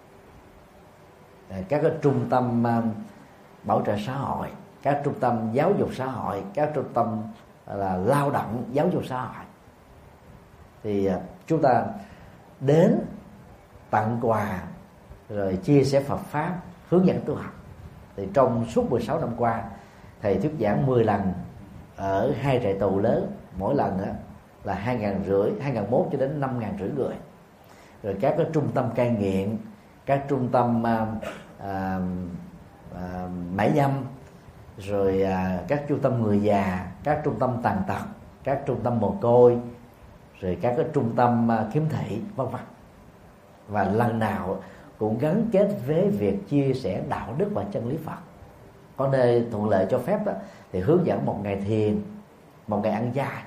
S1: các cái trung tâm bảo trợ xã hội, các trung tâm giáo dục xã hội, các trung tâm là lao động giáo dục xã hội, thì chúng ta đến tặng quà rồi chia sẻ Phật pháp, hướng dẫn tu học. Thì trong suốt mười sáu năm qua, thầy thuyết giảng mười lần ở hai trại tù lớn, mỗi lần đó là hai ngàn rưỡi, hai ngàn mốt cho đến năm ngàn rưỡi người. Rồi các cái trung tâm cai nghiện, các trung tâm à, à, à, mại dâm, rồi à, các trung tâm người già, các trung tâm tàn tật, các trung tâm mồ côi, rồi các cái trung tâm à, khiếm thị, vân vân. Và lần nào cũng gắn kết với việc chia sẻ đạo đức và chân lý Phật. Có nơi thuận lợi cho phép đó thì hướng dẫn một ngày thiền, một ngày ăn chay,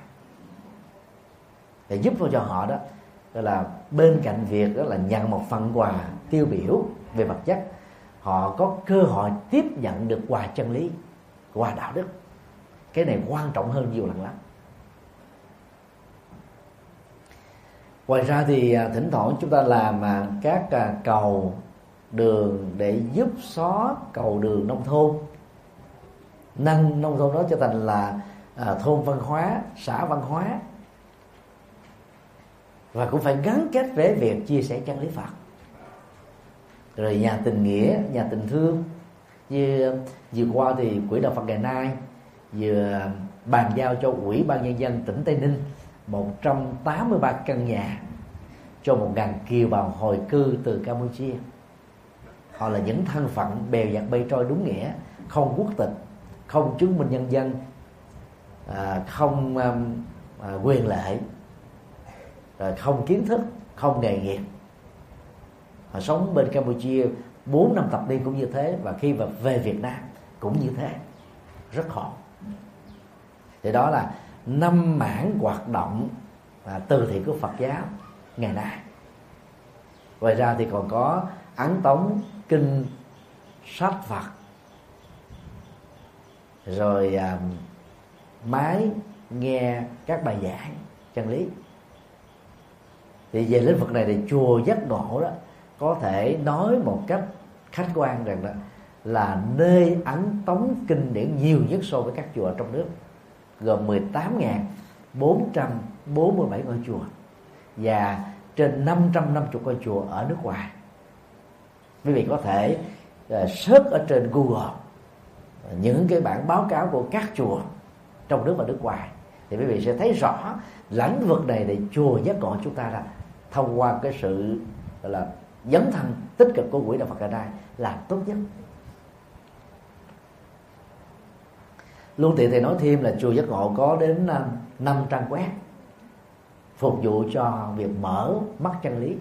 S1: để giúp cho họ đó, đó là bên cạnh việc đó là nhận một phần quà tiêu biểu về vật chất, họ có cơ hội tiếp nhận được quà chân lý, quà đạo đức. Cái này quan trọng hơn nhiều lần lắm. Ngoài ra thì thỉnh thoảng chúng ta làm các cầu đường để giúp xóa cầu đường nông thôn, nâng nông thôn đó trở thành là thôn văn hóa, xã văn hóa, và cũng phải gắn kết với việc chia sẻ chân lý Phật. Rồi nhà tình nghĩa, nhà tình thương, như vừa qua thì Quỹ Đạo Phật ngày nay vừa bàn giao cho Ủy ban Nhân dân tỉnh Tây Ninh một trăm tám mươi ba căn nhà cho một ngàn kiều bào hồi cư từ Campuchia. Họ là những thân phận bèo dạt bay trôi đúng nghĩa, không quốc tịch, không chứng minh nhân dân, không quyền lợi, rồi không kiến thức, không nghề nghiệp. Họ sống bên Campuchia bốn năm thập niên cũng như thế, và khi mà về Việt Nam cũng như thế, rất khổ. Thì đó là năm mảng hoạt động à, từ thiện của Phật giáo ngày nay. Ngoài ra thì còn có ấn tống kinh sách Phật, rồi à, máy nghe các bài giảng chân lý. Thì về lĩnh vực này thì chùa Giác Ngộ đó có thể nói một cách khách quan rằng đó là nơi ấn tống kinh điển nhiều nhất so với các chùa trong nước, gồm mười tám nghìn bốn trăm bốn mươi bảy ngôi chùa và trên năm trăm năm mươi ngôi chùa ở nước ngoài. Quý vị có thể uh, search ở trên Google những cái bản báo cáo của các chùa trong nước và nước ngoài, thì quý vị sẽ thấy rõ lĩnh vực này để chùa Giác Ngộ chúng ta là thông qua cái sự gọi là dấn thân tích cực của quỹ đạo Phật ngày nay làm tốt nhất. Luôn tiện thì nói thêm là chùa Giác Ngộ có đến năm trang web phục vụ cho việc mở mắt chân lý,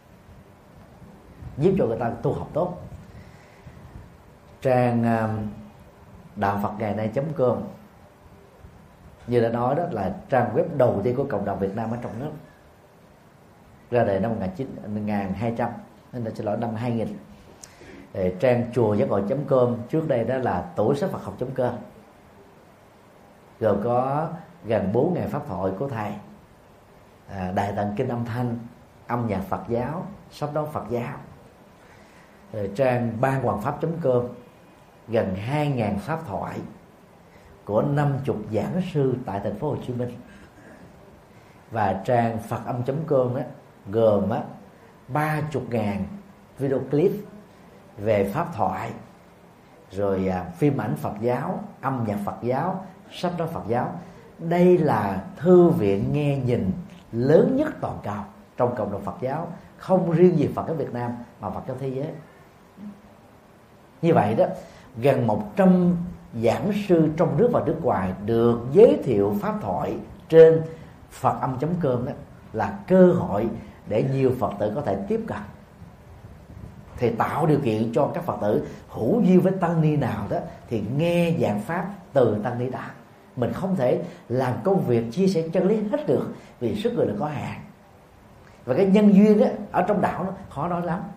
S1: giúp cho người ta tu học tốt. Trang đạo Phật ngày nay chấm com như đã nói, đó là trang web đầu tiên của cộng đồng Việt Nam ở trong nước, ra đời năm một nghìn hai trăm, nên là xin lỗi năm hai nghìn. Trang chùa giác ngộ chấm com trước đây đó là tuổi sách Phật học chấm com, gồm có gần bốn nghìn pháp thoại của thầy, à, đại tạng kinh âm thanh, âm nhạc Phật giáo, sách nói Phật giáo. Rồi trang ban hoàng pháp chấm com gần hai nghìn pháp thoại của năm mươi giảng sư tại thành phố Hồ Chí Minh. Và trang phật âm chấm com đó gồm á ba mươi nghìn video clip về pháp thoại, rồi à, phim ảnh Phật giáo, âm nhạc Phật giáo, sách nói Phật giáo. Đây là thư viện nghe nhìn lớn nhất toàn cầu trong cộng đồng Phật giáo, không riêng gì Phật giáo Việt Nam mà Phật giáo thế giới. Như vậy đó, gần một trăm giảng sư trong nước và nước ngoài được giới thiệu pháp thoại trên phật âm chấm com, đó là cơ hội để nhiều Phật tử có thể tiếp cận. Thì tạo điều kiện cho các Phật tử hữu duyên với tăng ni nào đó thì nghe giảng pháp từ tăng ni đó. Mình không thể làm công việc chia sẻ chân lý hết được vì sức người là có hạn, và cái nhân duyên đó, ở trong đạo nó khó nói lắm.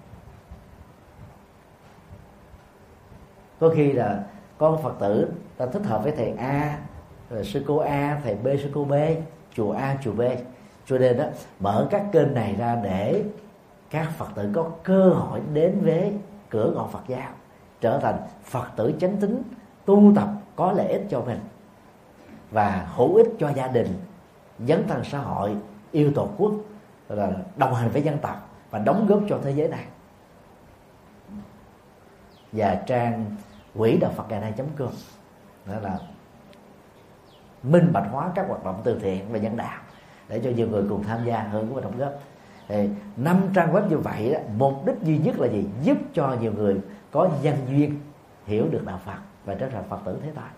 S1: Có khi là con Phật tử ta thích hợp với thầy A, rồi sư cô A, thầy B, sư cô B, chùa A, chùa B, cho nên đó mở các kênh này ra để các Phật tử có cơ hội đến với cửa ngõ Phật giáo, trở thành Phật tử chánh tín, tu tập có lợi ích cho mình và hữu ích cho gia đình, dấn thân xã hội, yêu tổ quốc, là đồng hành với dân tộc và đóng góp cho thế giới này. Và trang quỹ đạo Phật ngày nay chấm com đó là minh bạch hóa các hoạt động từ thiện và nhân đạo để cho nhiều người cùng tham gia hưởng và đóng góp. Thì năm trang web như vậy đó, mục đích duy nhất là gì? Giúp cho nhiều người có nhân duyên hiểu được đạo Phật và trở thành Phật tử thế tại,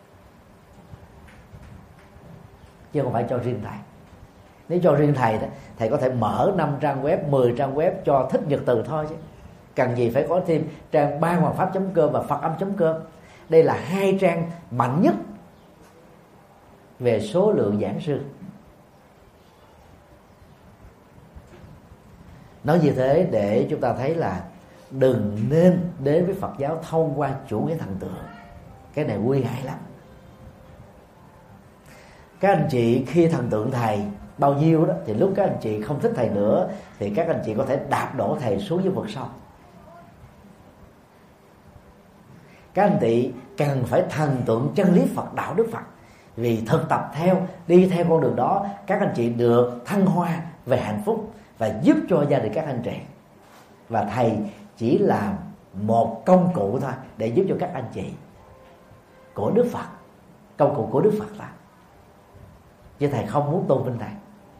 S1: chứ không phải cho riêng thầy. Nếu cho riêng thầy đó, thầy có thể mở năm trang web, mười trang web cho thích nhật từ thôi chứ cần gì phải có thêm trang ban hoàng pháp chấm com và phật âm chấm com. Đây là hai trang mạnh nhất về số lượng giảng sư. Nói như thế để chúng ta thấy là đừng nên đến với Phật giáo thông qua chủ nghĩa thần tượng. Cái này nguy hại lắm. Các anh chị khi thần tượng thầy bao nhiêu đó, thì lúc các anh chị không thích thầy nữa thì các anh chị có thể đạp đổ thầy xuống dưới vực sâu. Các anh chị cần phải thần tượng chân lý Phật, đạo Đức Phật, vì thực tập theo, đi theo con đường đó, các anh chị được thăng hoa về hạnh phúc và giúp cho gia đình các anh chị. Và thầy chỉ là một công cụ thôi để giúp cho các anh chị của Đức Phật, công cụ của Đức Phật thôi, chứ thầy không muốn tôn vinh thầy.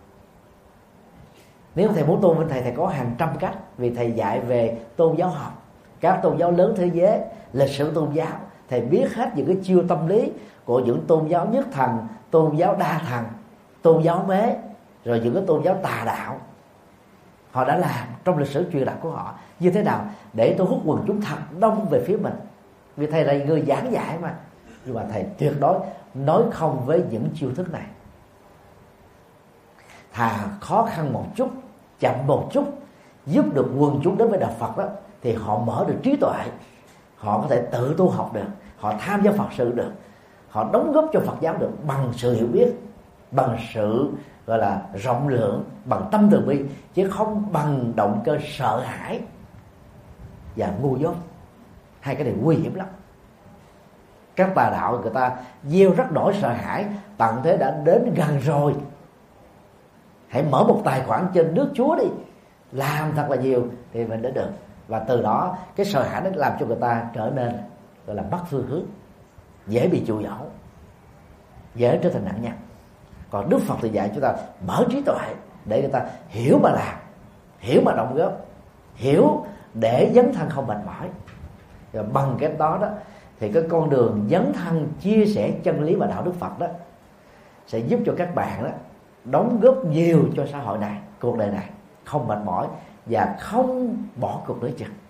S1: Nếu thầy muốn tôn vinh thầy, thầy có hàng trăm cách, vì thầy dạy về tôn giáo học, các tôn giáo lớn thế giới, lịch sử tôn giáo. Thầy biết hết những cái chiêu tâm lý của những tôn giáo nhất thần, tôn giáo đa thần, tôn giáo mế, rồi những cái tôn giáo tà đạo họ đã làm trong lịch sử truyền đạo của họ như thế nào để thu hút quần chúng thật đông về phía mình. Vì thầy là người giảng dạy mà, nhưng mà thầy tuyệt đối nói không với những chiêu thức này. hà khó khăn một chút, chậm một chút, giúp được quần chúng đến với đạo Phật đó, thì họ mở được trí tuệ, họ có thể tự tu học được, họ tham gia Phật sự được, họ đóng góp cho Phật giáo được bằng sự hiểu biết, bằng sự gọi là rộng lượng, bằng tâm từ bi, chứ không bằng động cơ sợ hãi và ngu dốt. Hai cái này nguy hiểm lắm. Các tà đạo người ta gieo rất nỗi sợ hãi, tận thế đã đến gần rồi, hãy mở một tài khoản trên nước Chúa đi, làm thật là nhiều thì mình đã được. Và từ đó cái sợ hãi nó làm cho người ta trở nên gọi là mất phương hướng, dễ bị dụ dỗ, dễ trở thành nạn nhân. Còn Đức Phật thì dạy chúng ta mở trí tuệ để người ta hiểu mà làm, hiểu mà đóng góp, hiểu để dấn thân không mệt mỏi. Và bằng cái đó đó thì cái con đường dấn thân chia sẻ chân lý và đạo Đức Phật đó sẽ giúp cho các bạn đó đóng góp nhiều cho xã hội này, cuộc đời này, không mệt mỏi và không bỏ cuộc nửa chừng.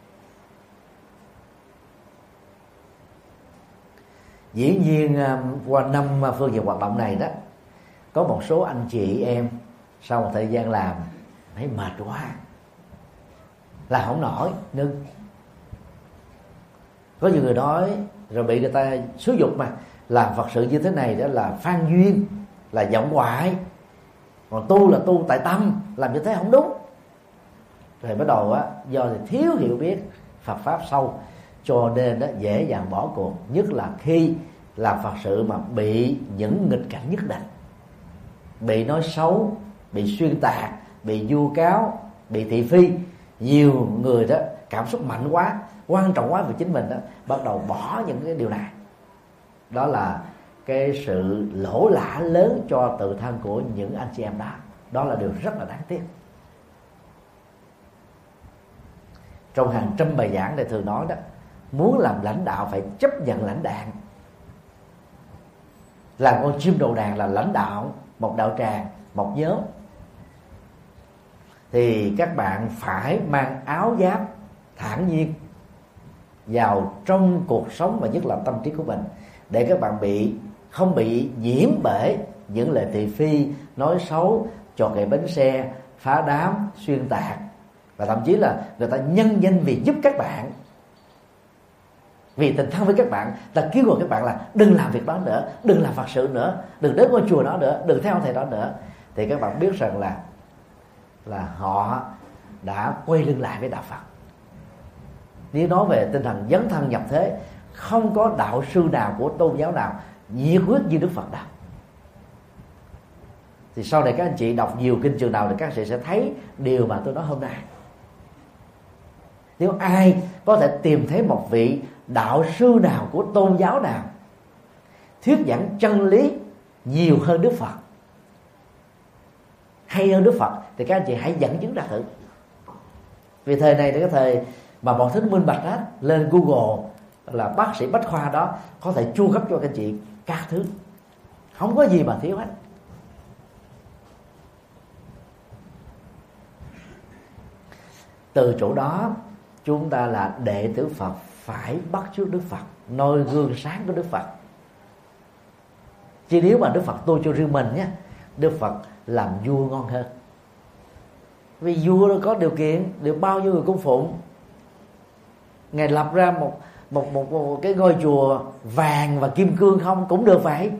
S1: Dĩ nhiên qua năm phương diện hoạt động này đó, có một số anh chị em sau một thời gian làm thấy mệt quá, làm không nổi, ngưng. Có nhiều người nói rồi bị người ta xúi dục mà làm Phật sự như thế này đó là phan duyên, là vọng ngoại, còn tu là tu tại tâm, làm như thế không đúng. Rồi bắt đầu á, do thì thiếu hiểu biết Phật pháp sâu, cho nên đó dễ dàng bỏ cuộc, nhất là khi làm Phật sự mà bị những nghịch cảnh nhất định, bị nói xấu, bị xuyên tạc, bị vu cáo, bị thị phi. Nhiều người đó cảm xúc mạnh quá, quan trọng quá về chính mình đó, bắt đầu bỏ những cái điều này. Đó là cái sự lỗ lã lớn cho tự thân của những anh chị em đó. Đó là điều rất là đáng tiếc. Trong hàng trăm bài giảng này thường nói đó, muốn làm lãnh đạo phải chấp nhận lãnh đạn. Làm con chim đầu đàn là lãnh đạo một đạo tràng, một nhóm, thì các bạn phải mang áo giáp thản nhiên vào trong cuộc sống và nhất là tâm trí của mình, để các bạn bị không bị nhiễm bởi những lời thị phi, nói xấu, chò kệ bánh xe, phá đám, xuyên tạc, và thậm chí là người ta nhân danh vì giúp các bạn, vì tình thân với các bạn, ta kêu gọi các bạn là đừng làm việc đó nữa, đừng làm Phật sự nữa, đừng đến ngôi chùa đó nữa, đừng theo thầy đó nữa. Thì các bạn biết rằng là là họ đã quay lưng lại với đạo Phật. Nếu nói về tinh thần dấn thân nhập thế, không có đạo sư nào của tôn giáo nào nhiệt huyết như Đức Phật đâu. Thì sau này các anh chị đọc nhiều kinh trường nào thì các anh chị sẽ thấy điều mà tôi nói hôm nay. Nếu ai có thể tìm thấy một vị đạo sư nào của tôn giáo nào thuyết giảng chân lý nhiều hơn Đức Phật, hay hơn Đức Phật, thì các anh chị hãy dẫn chứng ra thử. Vì thời này là cái thời mà mọi thứ minh bạch hết, lên Google là bác sĩ bách khoa đó có thể chu cấp cho các anh chị các thứ, không có gì mà thiếu hết. Từ chỗ đó chúng ta là đệ tử Phật phải bắt chước Đức Phật, noi gương sáng của Đức Phật. Chứ nếu mà Đức Phật tu cho riêng mình nhé, Đức Phật làm vua ngon hơn. Vì vua có điều kiện, được bao nhiêu người cung phụng. Ngài lập ra một, một, một, một cái ngôi chùa vàng và kim cương không cũng được vậy.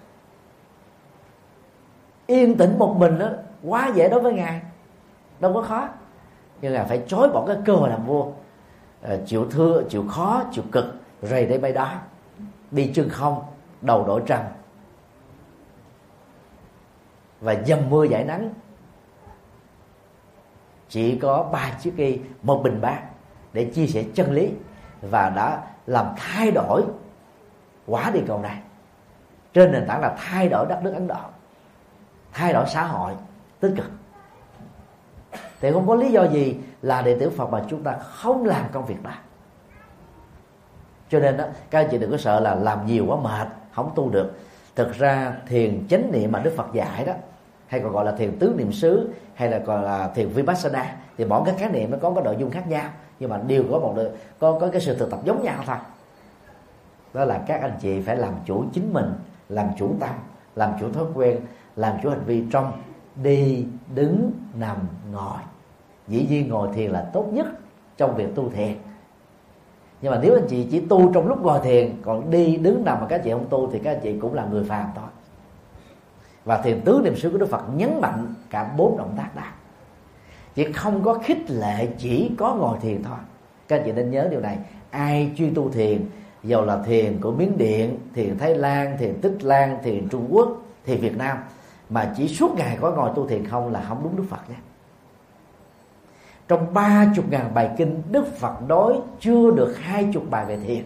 S1: Yên tĩnh một mình đó quá dễ đối với Ngài, đâu có khó. Nhưng Ngài phải chối bỏ cái cơ hội làm vua, à, chịu thưa, chịu khó, chịu cực, rầy đây bay đó, đi chân không, đầu đội trần, và dầm mưa dãi nắng, chỉ có ba chiếc y, một bình bát để chia sẻ chân lý, và đã làm thay đổi quả địa cầu này trên nền tảng là thay đổi đất nước Ấn Độ, thay đổi xã hội tích cực. Thì không có lý do gì là đệ tử Phật mà chúng ta không làm công việc đó. Cho nên đó, các anh chị đừng có sợ là làm nhiều quá mệt, không tu được. Thực ra thiền chánh niệm mà Đức Phật dạy đó, hay còn gọi là thiền tứ niệm xứ, hay là còn là thiền vipassana, thì mỗi cái khái niệm nó có cái nội dung khác nhau, nhưng mà đều có một có có cái sự thực tập giống nhau thôi. Đó là các anh chị phải làm chủ chính mình, làm chủ tâm, làm chủ thói quen, làm chủ hành vi trong đi, đứng, nằm, ngồi. Dĩ nhiên ngồi thiền là tốt nhất trong việc tu thiền, nhưng mà nếu anh chị chỉ tu trong lúc ngồi thiền, còn đi, đứng, nằm mà các chị không tu thì các anh chị cũng là người phàm thôi. Và thiền tứ niệm xứ của Đức Phật nhấn mạnh cả bốn động tác đó, chỉ không có khích lệ chỉ có ngồi thiền thôi. Các anh chị nên nhớ điều này. Ai chuyên tu thiền, dầu là thiền của Miến Điện, thiền Thái Lan, thiền Tích Lan, thiền Trung Quốc, thiền Việt Nam, mà chỉ suốt ngày có ngồi tu thiền không là không đúng Đức Phật nhé. Trong ba chục ngàn bài kinh, Đức Phật nói chưa được hai chục bài về thiền.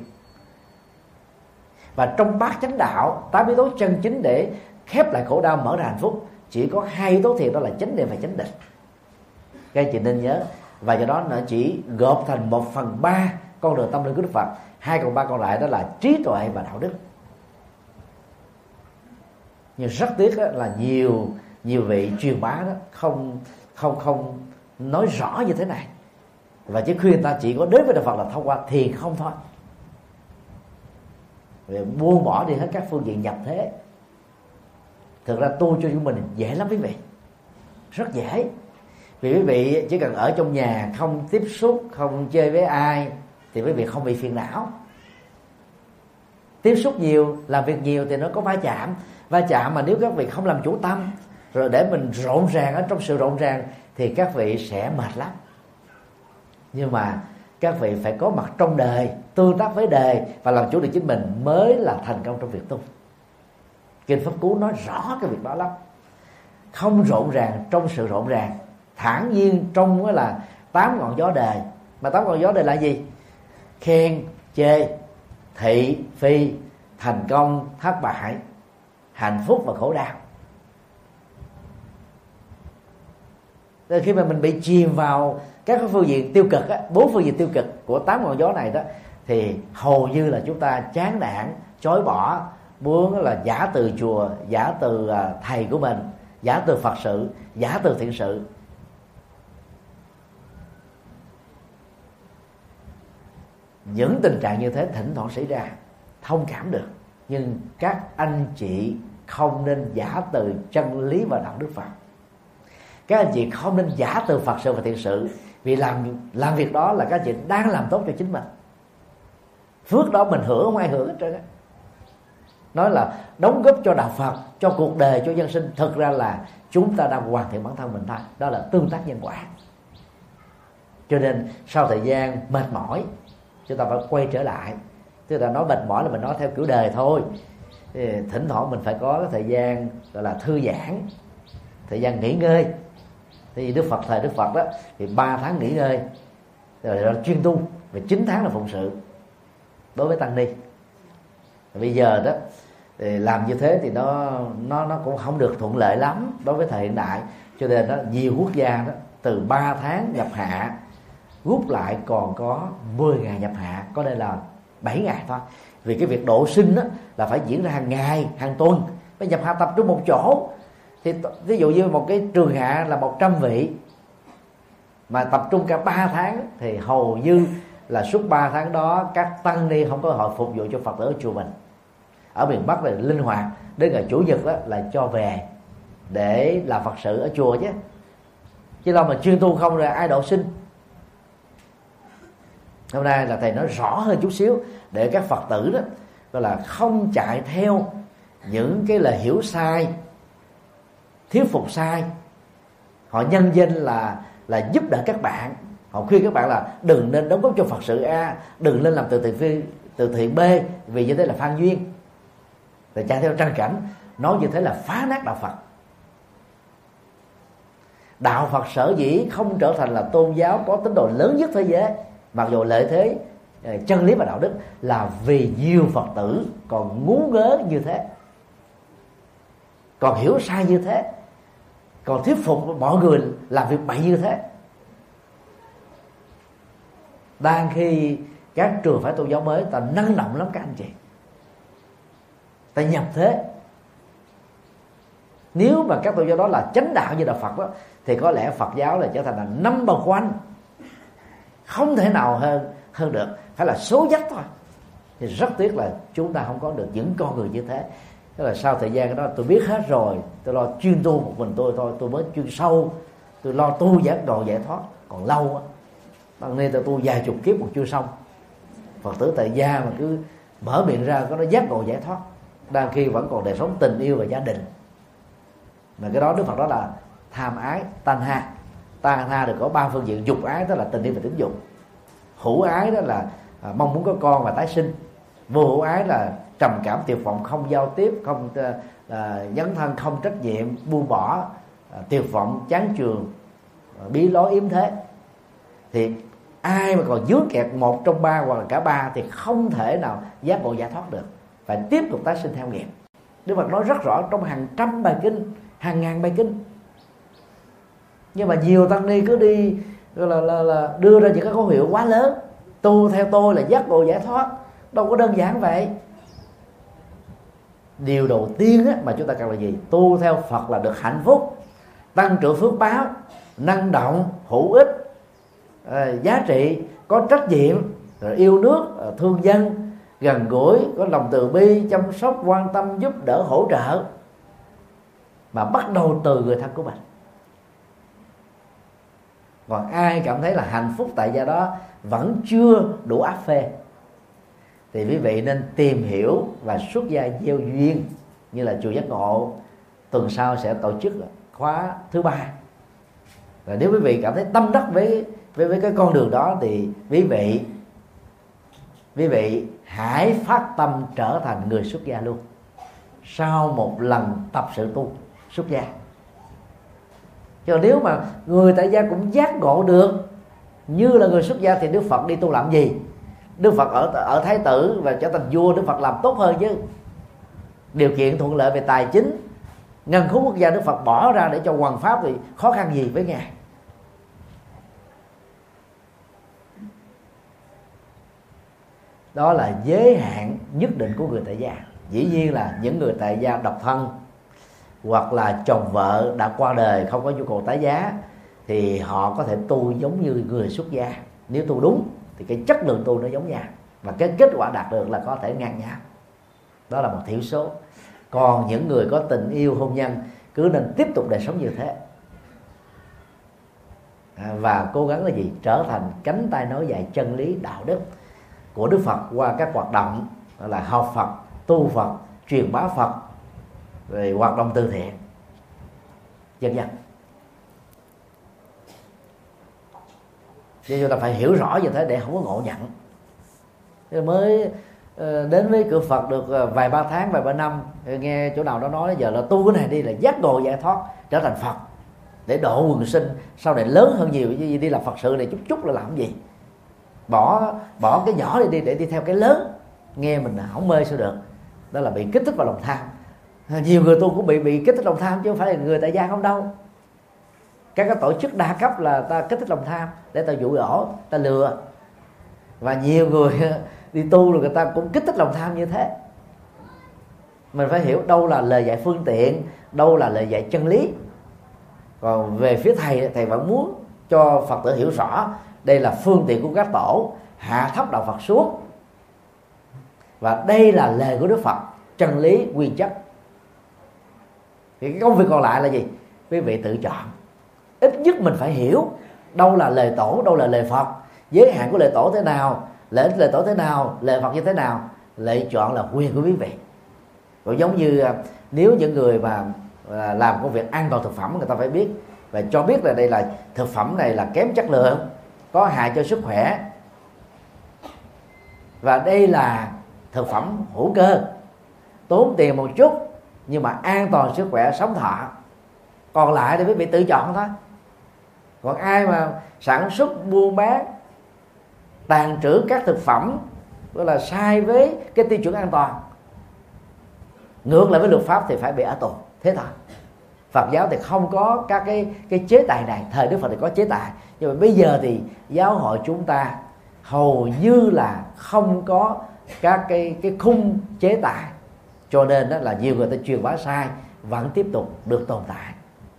S1: Và trong bát chánh đạo, tám yếu tố chân chính để khép lại khổ đau, mở ra hạnh phúc, chỉ có hai yếu tố thiền, đó là chánh niệm và chánh định. Các anh chị nên nhớ. Và do đó nó chỉ gộp thành một phần ba con đường tâm linh của Đức Phật. Hai phần ba còn lại đó là trí tuệ và đạo đức. Nhưng rất tiếc là nhiều nhiều vị truyền bá đó không không không nói rõ như thế này, và chỉ khuyên ta chỉ có đến với Đức Phật là thông qua thiền không thôi, để buông bỏ đi hết các phương diện nhập thế. Thực ra tu cho chúng mình dễ lắm quý vị, rất dễ. Vì quý vị chỉ cần ở trong nhà, không tiếp xúc, không chơi với ai, thì quý vị không bị phiền não. Tiếp xúc nhiều, làm việc nhiều thì nó có va chạm. Va chạm mà nếu các vị không làm chủ tâm, rồi để mình rộn ràng ở trong sự rộn ràng, thì các vị sẽ mệt lắm. Nhưng mà các vị phải có mặt trong đời, tương tác với đời và làm chủ được chính mình mới là thành công trong việc tu. Kinh Pháp Cú nói rõ cái việc đó lắm. Không rộn ràng trong sự rộn ràng, thản nhiên trong đó là tám ngọn gió đời. Mà tám ngọn gió đời là gì? Khen, chê, thị, phi, thành công, thất bại, hạnh phúc và khổ đau. Nên khi mà mình bị chìm vào các phương diện tiêu cực á, bốn phương diện tiêu cực của tám ngọn gió này đó, thì hầu như là chúng ta chán nản, chối bỏ, muốn là giả từ chùa, giả từ thầy của mình, giả từ Phật sự, giả từ thiện sự. Những tình trạng như thế thỉnh thoảng xảy ra, thông cảm được, nhưng các anh chị không nên giả từ chân lý và đạo đức Phật. Các anh chị không nên giả từ Phật sự và thiện sự, vì làm làm việc đó là các anh chị đang làm tốt cho chính mình. Phước đó mình hưởng không ai hưởng hết trơn á. Nói là đóng góp cho đạo Phật, cho cuộc đời, cho dân sinh, thực ra là chúng ta đang hoàn thiện bản thân mình thôi. Đó là tương tác nhân quả. Cho nên sau thời gian mệt mỏi, chúng ta phải quay trở lại. Tức là nói mệt mỏi là mình nói theo kiểu đời thôi. Thì thỉnh thoảng mình phải có cái thời gian gọi là thư giãn, thời gian nghỉ ngơi. Thì Đức Phật, thời Đức Phật đó, thì ba tháng nghỉ ngơi, rồi, rồi chuyên tu, và chín tháng là phụng sự đối với tăng ni. Bây giờ đó thì làm như thế thì nó nó nó cũng không được thuận lợi lắm đối với thời hiện đại. Cho nên đó, nhiều quốc gia đó từ ba tháng nhập hạ rút lại còn có mười ngày nhập hạ, có đây là bảy ngày thôi. Vì cái việc độ sinh đó là phải diễn ra hàng ngày, hàng tuần. Phải nhập hạ tập trung một chỗ. Thì ví dụ như một cái trường hạ là một trăm vị, mà tập trung cả ba tháng, thì hầu như là suốt ba tháng đó các tăng ni không có hội phục vụ cho Phật tử ở chùa mình. Ở miền Bắc là linh hoạt, đến ngày Chủ nhật đó là cho về để làm Phật sự ở chùa chứ. Chứ đâu mà chuyên tu không rồi ai độ sinh. Hôm nay là thầy nói rõ hơn chút xíu để các Phật tử đó gọi là không chạy theo những cái lời hiểu sai, thuyết phục sai. Họ nhân danh là là giúp đỡ các bạn, họ khuyên các bạn là đừng nên đóng góp cho Phật sự A, đừng nên làm từ thiện phi, từ thiện B, vì như thế là phan duyên. Thì chạy theo tranh cảnh, nói như thế là phá nát đạo Phật. Đạo Phật sở dĩ không trở thành là tôn giáo có tín đồ lớn nhất thế giới, mặc dù lợi thế chân lý và đạo đức, là vì nhiều Phật tử còn ngu ngớ như thế, còn hiểu sai như thế, còn thuyết phục mọi người làm việc bậy như thế. Đang khi các trường phái tôn giáo mới ta năng động lắm các anh chị, ta nhập thế. Nếu mà các tôn giáo đó là chánh đạo như đạo Phật đó, thì có lẽ Phật giáo là trở thành là number one, không thể nào hơn hơn được, phải là số dắt thôi. Thì rất tiếc là chúng ta không có được những con người như thế. Tức là sau thời gian đó tôi biết hết rồi, tôi lo chuyên tu một mình tôi thôi, tôi mới chuyên sâu, tôi lo tu giác ngộ giải thoát. Còn lâu á, bằng nên tôi tu vài chục kiếp một chưa xong. Phật tử tại gia mà cứ mở miệng ra có nó giác ngộ giải thoát, đang khi vẫn còn đời sống tình yêu và gia đình. Mà cái đó Đức Phật đó là tham ái, tan ha. Tan ha được có ba phương diện: dục ái, tức là tình yêu và tính dục; hữu ái, đó là à, mong muốn có con và tái sinh; vô hữu ái là trầm cảm, tuyệt vọng, không giao tiếp, không à, dấn thân, không trách nhiệm, buông bỏ, à, tuyệt vọng, chán chường, à, bí lối, yếm thế. Thì ai mà còn dướng kẹt một trong ba hoặc là cả ba thì không thể nào giác ngộ giải thoát được, phải tiếp tục tái sinh theo nghiệp. Đức Phật nói rất rõ trong hàng trăm bài kinh, hàng ngàn bài kinh. Nhưng mà nhiều tăng ni cứ đi là, là, là đưa ra những cái khẩu hiệu quá lớn: tu theo tôi là giác ngộ giải thoát. Đâu có đơn giản vậy. Điều đầu tiên á, mà chúng ta cần là gì? Tu theo Phật là được hạnh phúc, tăng trưởng phước báo, năng động, hữu ích, à, giá trị, có trách nhiệm, rồi yêu nước, thương dân, gần gũi, có lòng từ bi, chăm sóc, quan tâm, giúp đỡ, hỗ trợ, mà bắt đầu từ người thân của mình. Còn ai cảm thấy là hạnh phúc tại gia đó vẫn chưa đủ áp phê thì quý vị nên tìm hiểu và xuất gia gieo duyên, như là chùa Giác Ngộ tuần sau sẽ tổ chức khóa thứ ba. Và nếu quý vị cảm thấy tâm đắc với với với cái con đường đó thì quý vị quý vị hãy phát tâm trở thành người xuất gia luôn sau một lần tập sự tu xuất gia. Chứ nếu mà người tại gia cũng giác ngộ được như là người xuất gia thì Đức Phật đi tu làm gì? Đức Phật ở ở thái tử và trở thành vua, Đức Phật làm tốt hơn chứ. Điều kiện thuận lợi về tài chính, ngân khố quốc gia Đức Phật bỏ ra để cho hoằng pháp thì khó khăn gì với Ngài? Đó là giới hạn nhất định của người tại gia. Dĩ nhiên là những người tại gia độc thân hoặc là chồng vợ đã qua đời không có nhu cầu tái giá thì họ có thể tu giống như người xuất gia. Nếu tu đúng thì cái chất lượng tu nó giống nhau và cái kết quả đạt được là có thể ngang nhau. Đó là một thiểu số. Còn những người có tình yêu hôn nhân cứ nên tiếp tục đời sống như thế, à, và cố gắng là gì? Trở thành cánh tay nối dài chân lý đạo đức của Đức Phật qua các hoạt động là học Phật, tu Phật, truyền bá Phật, rồi hoạt động từ thiện, vân vân. Nên chúng ta phải hiểu rõ như thế để không có ngộ nhận. Thế mới đến với cửa Phật được vài ba tháng, vài ba năm, nghe chỗ nào đó nói giờ là tu cái này đi là giác ngộ giải thoát, trở thành Phật để độ quần sinh, sau này lớn hơn nhiều, chứ đi làm Phật sự này chút chút là làm gì? Bỏ bỏ cái nhỏ đi đi để đi theo cái lớn, nghe mình không mê sao được. Đó là bị kích thích vào lòng tham. Nhiều người tu cũng bị bị kích thích lòng tham chứ không phải là người tại gia không đâu. Các cái tổ chức đa cấp là ta kích thích lòng tham để ta dụ dỗ, ta lừa. Và nhiều người đi tu rồi người ta cũng kích thích lòng tham như thế. Mình phải hiểu đâu là lời dạy phương tiện, đâu là lời dạy chân lý. Còn về phía thầy, thầy vẫn muốn cho Phật tử hiểu rõ đây là phương tiện của các tổ, hạ thấp đạo Phật xuống, và đây là lời của Đức Phật, chân lý nguyên chất. Thì cái công việc còn lại là gì? Quý vị tự chọn. Ít nhất mình phải hiểu đâu là lời tổ, đâu là lời Phật, giới hạn của lời tổ thế nào, lợi ích lời tổ thế nào, lời Phật như thế nào. Lựa chọn là quyền của quý vị. Cũng giống như nếu những người mà làm công việc an toàn thực phẩm, người ta phải biết và cho biết là đây là thực phẩm này là kém chất lượng, có hại cho sức khỏe, và đây là thực phẩm hữu cơ, tốn tiền một chút nhưng mà an toàn sức khỏe, sống thọ. Còn lại thì quý vị tự chọn thôi. Còn ai mà sản xuất, buôn bán, tàn trữ các thực phẩm gọi là sai với cái tiêu chuẩn an toàn, ngược lại với luật pháp thì phải bị ở tù. Thế thôi. Phật giáo thì không có các cái cái chế tài này. Thời Đức Phật thì có chế tài, nhưng mà bây giờ thì giáo hội chúng ta hầu như là không có các cái cái khung chế tài, cho nên đó là nhiều người ta truyền bá sai vẫn tiếp tục được tồn tại.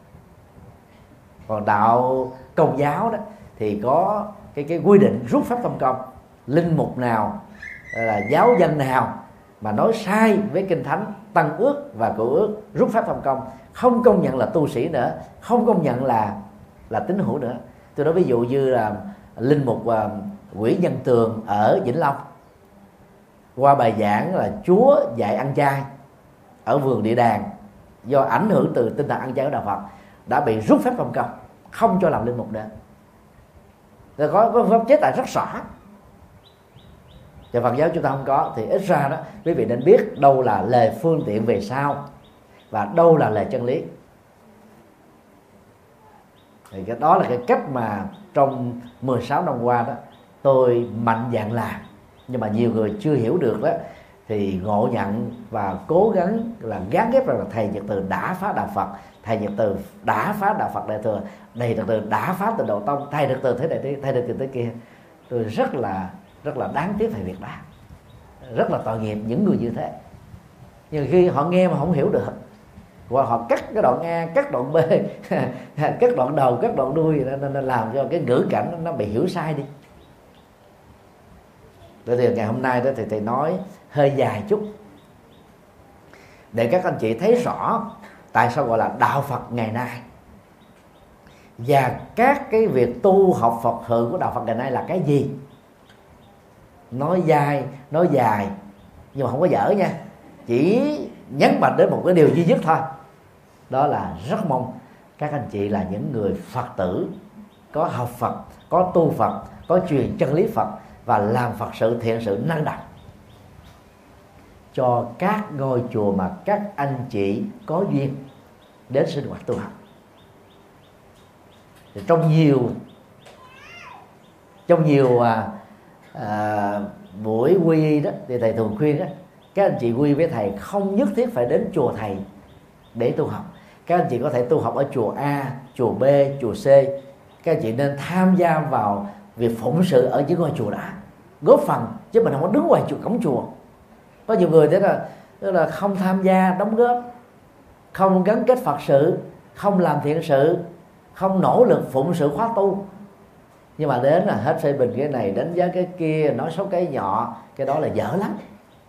S1: Còn đạo Công giáo đó thì có cái cái quy định rút pháp tâm công. Linh mục nào là giáo dân nào mà nói sai với kinh thánh tăng ước và cựu ước rút phép thành công, không công nhận là tu sĩ nữa, không công nhận là là tín hữu nữa. Tôi nói ví dụ như là linh mục uh, Quỹ Nhân Tường ở Vĩnh Long, qua bài giảng là Chúa dạy ăn chay ở vườn Địa Đàng, do ảnh hưởng từ tinh thần ăn chay của đạo Phật đã bị rút phép thành công, không cho làm linh mục nữa. Rồi có có pháp chế tài rất rõ. Và Phật giáo chúng ta không có, thì ít ra đó quý vị nên biết đâu là lời phương tiện về sau và đâu là lời chân lý. Thì cái đó là cái cách mà trong mười sáu năm qua đó tôi mạnh dạn làm, nhưng mà nhiều người chưa hiểu được đó, thì ngộ nhận và cố gắng là gán ghép rằng là thầy Nhật Từ đã phá đạo Phật, thầy Nhật Từ đã phá đạo Phật Đại Thừa, thầy Nhật Từ đã phá Tịnh Độ Tông, thầy Nhật Từ thế này, thầy Nhật Từ thế kia. Tôi rất là rất là đáng tiếc thầy Việt đó, rất là tội nghiệp những người như thế. Nhưng khi họ nghe mà không hiểu được, hoặc họ cắt cái đoạn A, cắt đoạn B, cắt đoạn đầu, cắt đoạn đuôi, nên làm cho cái ngữ cảnh nó bị hiểu sai đi. Thì ngày hôm nay đó thì thầy nói hơi dài chút để các anh chị thấy rõ tại sao gọi là đạo Phật ngày nay, và các cái việc tu học Phật sự của đạo Phật ngày nay là cái gì. Nói dài, nói dài nhưng mà không có dở nha, chỉ nhấn mạnh đến một cái điều duy nhất thôi, đó là rất mong các anh chị là những người Phật tử có học Phật, có tu Phật, có truyền chân lý Phật và làm Phật sự thiện sự năng động cho các ngôi chùa mà các anh chị có duyên đến sinh hoạt tu học. Thì trong nhiều trong nhiều à, à, buổi quy y đó thì thầy thường khuyên đó, các anh chị quy với thầy không nhất thiết phải đến chùa thầy để tu học. Các anh chị có thể tu học ở chùa A, chùa B, chùa C. Các anh chị nên tham gia vào việc phụng sự ở những ngôi chùa đó, góp phần, chứ mình không có đứng ngoài chùa, cổng chùa. Có nhiều người thế là, tức là không tham gia đóng góp, không gắn kết Phật sự, không làm thiện sự, không nỗ lực phụng sự khóa tu, nhưng mà đến là hết phê bình cái này, đánh giá cái kia, nói xấu cái nhỏ, cái đó là dở lắm.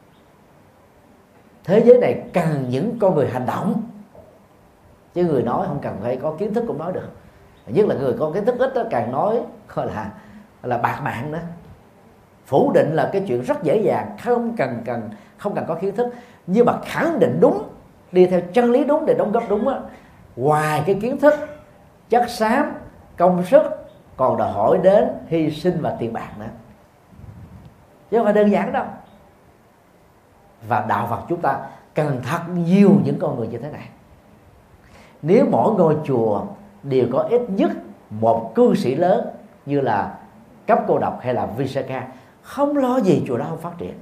S1: Thế giới này cần những con người hành động, chứ người nói không cần phải có kiến thức cũng nói được. Nhất là người có kiến thức ít đó, càng nói gọi là là bạc mạng đó. Phủ định là cái chuyện rất dễ dàng, không cần cần không cần có kiến thức, nhưng mà khẳng định đúng, đi theo chân lý đúng để đóng góp đúng á, ngoài cái kiến thức, chất xám, công sức, còn đòi hỏi đến hy sinh và tiền bạc nữa, chứ không phải đơn giản đâu. Và đạo Phật chúng ta cần thật nhiều những con người như thế này. Nếu mỗi ngôi chùa đều có ít nhất một cư sĩ lớn như là Cấp Cô Độc hay là Visakha, không lo gì chùa đó không phát triển.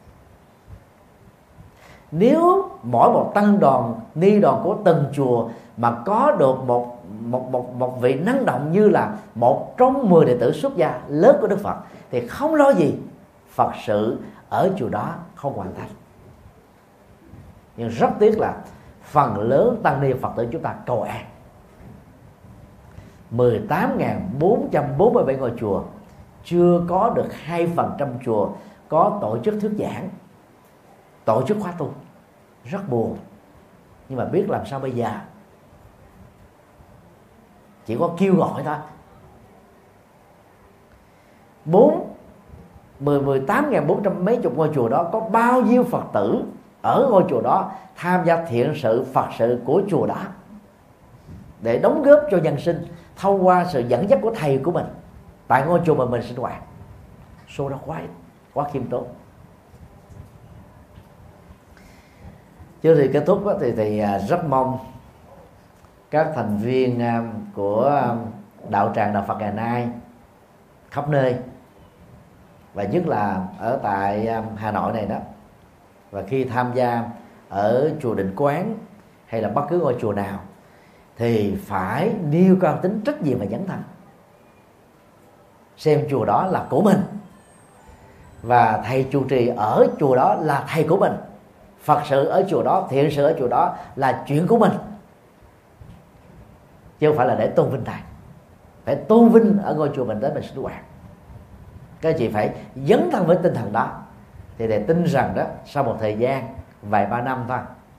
S1: Nếu mỗi một tăng đoàn, ni đoàn của từng chùa mà có được một một một một vị năng động như là một trong mười đệ tử xuất gia lớn của Đức Phật, thì không lo gì Phật sự ở chùa đó không hoàn thành. Nhưng rất tiếc là phần lớn tăng ni Phật tử chúng ta cầu an. mười tám nghìn bốn trăm bốn mươi bảy ngôi chùa, chưa có được hai phần trăm chùa có tổ chức thuyết giảng, tổ chức khóa tu. Rất buồn, nhưng mà biết làm sao bây giờ, chỉ có kêu gọi thôi. bốn mười mười tám nghìn bốn trăm mấy chục ngôi chùa đó, có bao nhiêu Phật tử ở ngôi chùa đó tham gia thiện sự Phật sự của chùa đó để đóng góp cho nhân sinh thông qua sự dẫn dắt của thầy của mình tại ngôi chùa mà mình sinh hoạt. Số đó quá quá khiêm tốn. Trước khi kết thúc đó, thì, thì rất mong các thành viên của đạo tràng đạo Phật ngày nay khắp nơi, và nhất là ở tại Hà Nội này đó, và khi tham gia ở chùa Định Quán hay là bất cứ ngôi chùa nào, thì phải nêu cao tính trách nhiệm và dấn thân, xem chùa đó là của mình, và thầy trụ trì ở chùa đó là thầy của mình, Phật sự ở chùa đó, thiện sự ở chùa đó là chuyện của mình, chứ không phải là để tôn vinh thầy. Phải tôn vinh ở ngôi chùa mình đến mình sinh hoạt. Các chị phải dấn thân với tinh thần đó, thì để tin rằng đó sau một thời gian vài ba năm thôi,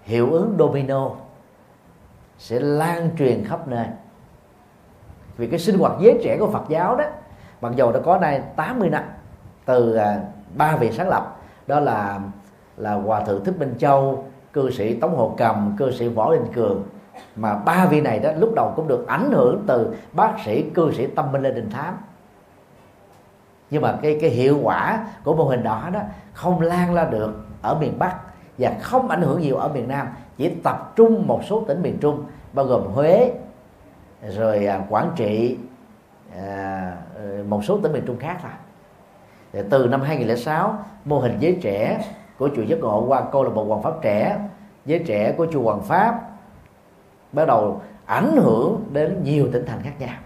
S1: hiệu ứng domino sẽ lan truyền khắp nơi. Vì cái sinh hoạt giới trẻ của Phật giáo đó, mặc dù đã có nay tám mươi năm từ ba vị sáng lập, đó là là Hòa thượng Thích Minh Châu, cư sĩ Tống Hồ Cầm, cư sĩ Võ Đình Cường, mà ba vị này đó lúc đầu cũng được ảnh hưởng từ bác sĩ cư sĩ Tâm Minh Lê Đình Thám. Nhưng mà cái cái hiệu quả của mô hình đó đó không lan ra được ở miền Bắc và không ảnh hưởng nhiều ở miền Nam, chỉ tập trung một số tỉnh miền Trung bao gồm Huế, rồi Quảng Trị, một số tỉnh miền Trung khác thôi. Thì từ năm hai nghìn lẻ sáu, mô hình giới trẻ của chùa Giác Ngộ qua câu lạc bộ Hoàng Pháp Trẻ, giới trẻ của chùa Hoàng Pháp bắt đầu ảnh hưởng đến nhiều tỉnh thành khác nhau.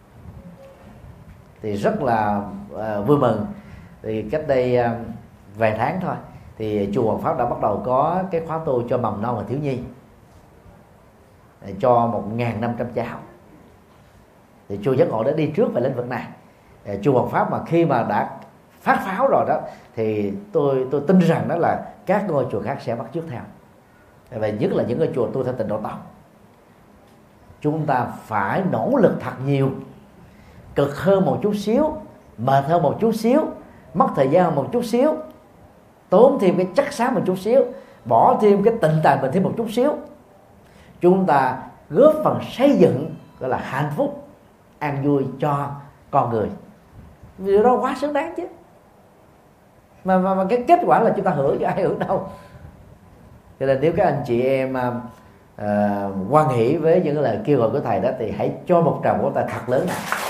S1: Thì rất là uh, vui mừng. Thì cách đây uh, vài tháng thôi thì chùa Hoàng Pháp đã bắt đầu có cái khóa tu cho mầm non và thiếu nhi, cho một nghìn năm trăm cháu. Thì chùa Giác Ngộ đã đi trước về lĩnh vực này. Chùa Hoàng Pháp mà khi mà đã phát pháo rồi đó thì tôi tôi tin rằng đó là các ngôi chùa khác sẽ bắt chước theo. Và nhất là những ngôi chùa tu theo Tịnh Độ Tông, chúng ta phải nỗ lực thật nhiều, cực hơn một chút xíu, mệt hơn một chút xíu, mất thời gian hơn một chút xíu, tốn thêm cái chất xám một chút xíu, bỏ thêm cái tình tài mình thêm một chút xíu, chúng ta góp phần xây dựng gọi là hạnh phúc, an vui cho con người. Điều đó quá xứng đáng chứ. Mà, mà, mà cái kết quả là chúng ta hưởng chứ ai hưởng đâu. Cho nên nếu các anh chị em uh, hoan hỷ với những lời kêu gọi của thầy đó thì hãy cho một tràng vỗ tay thật lớn nào.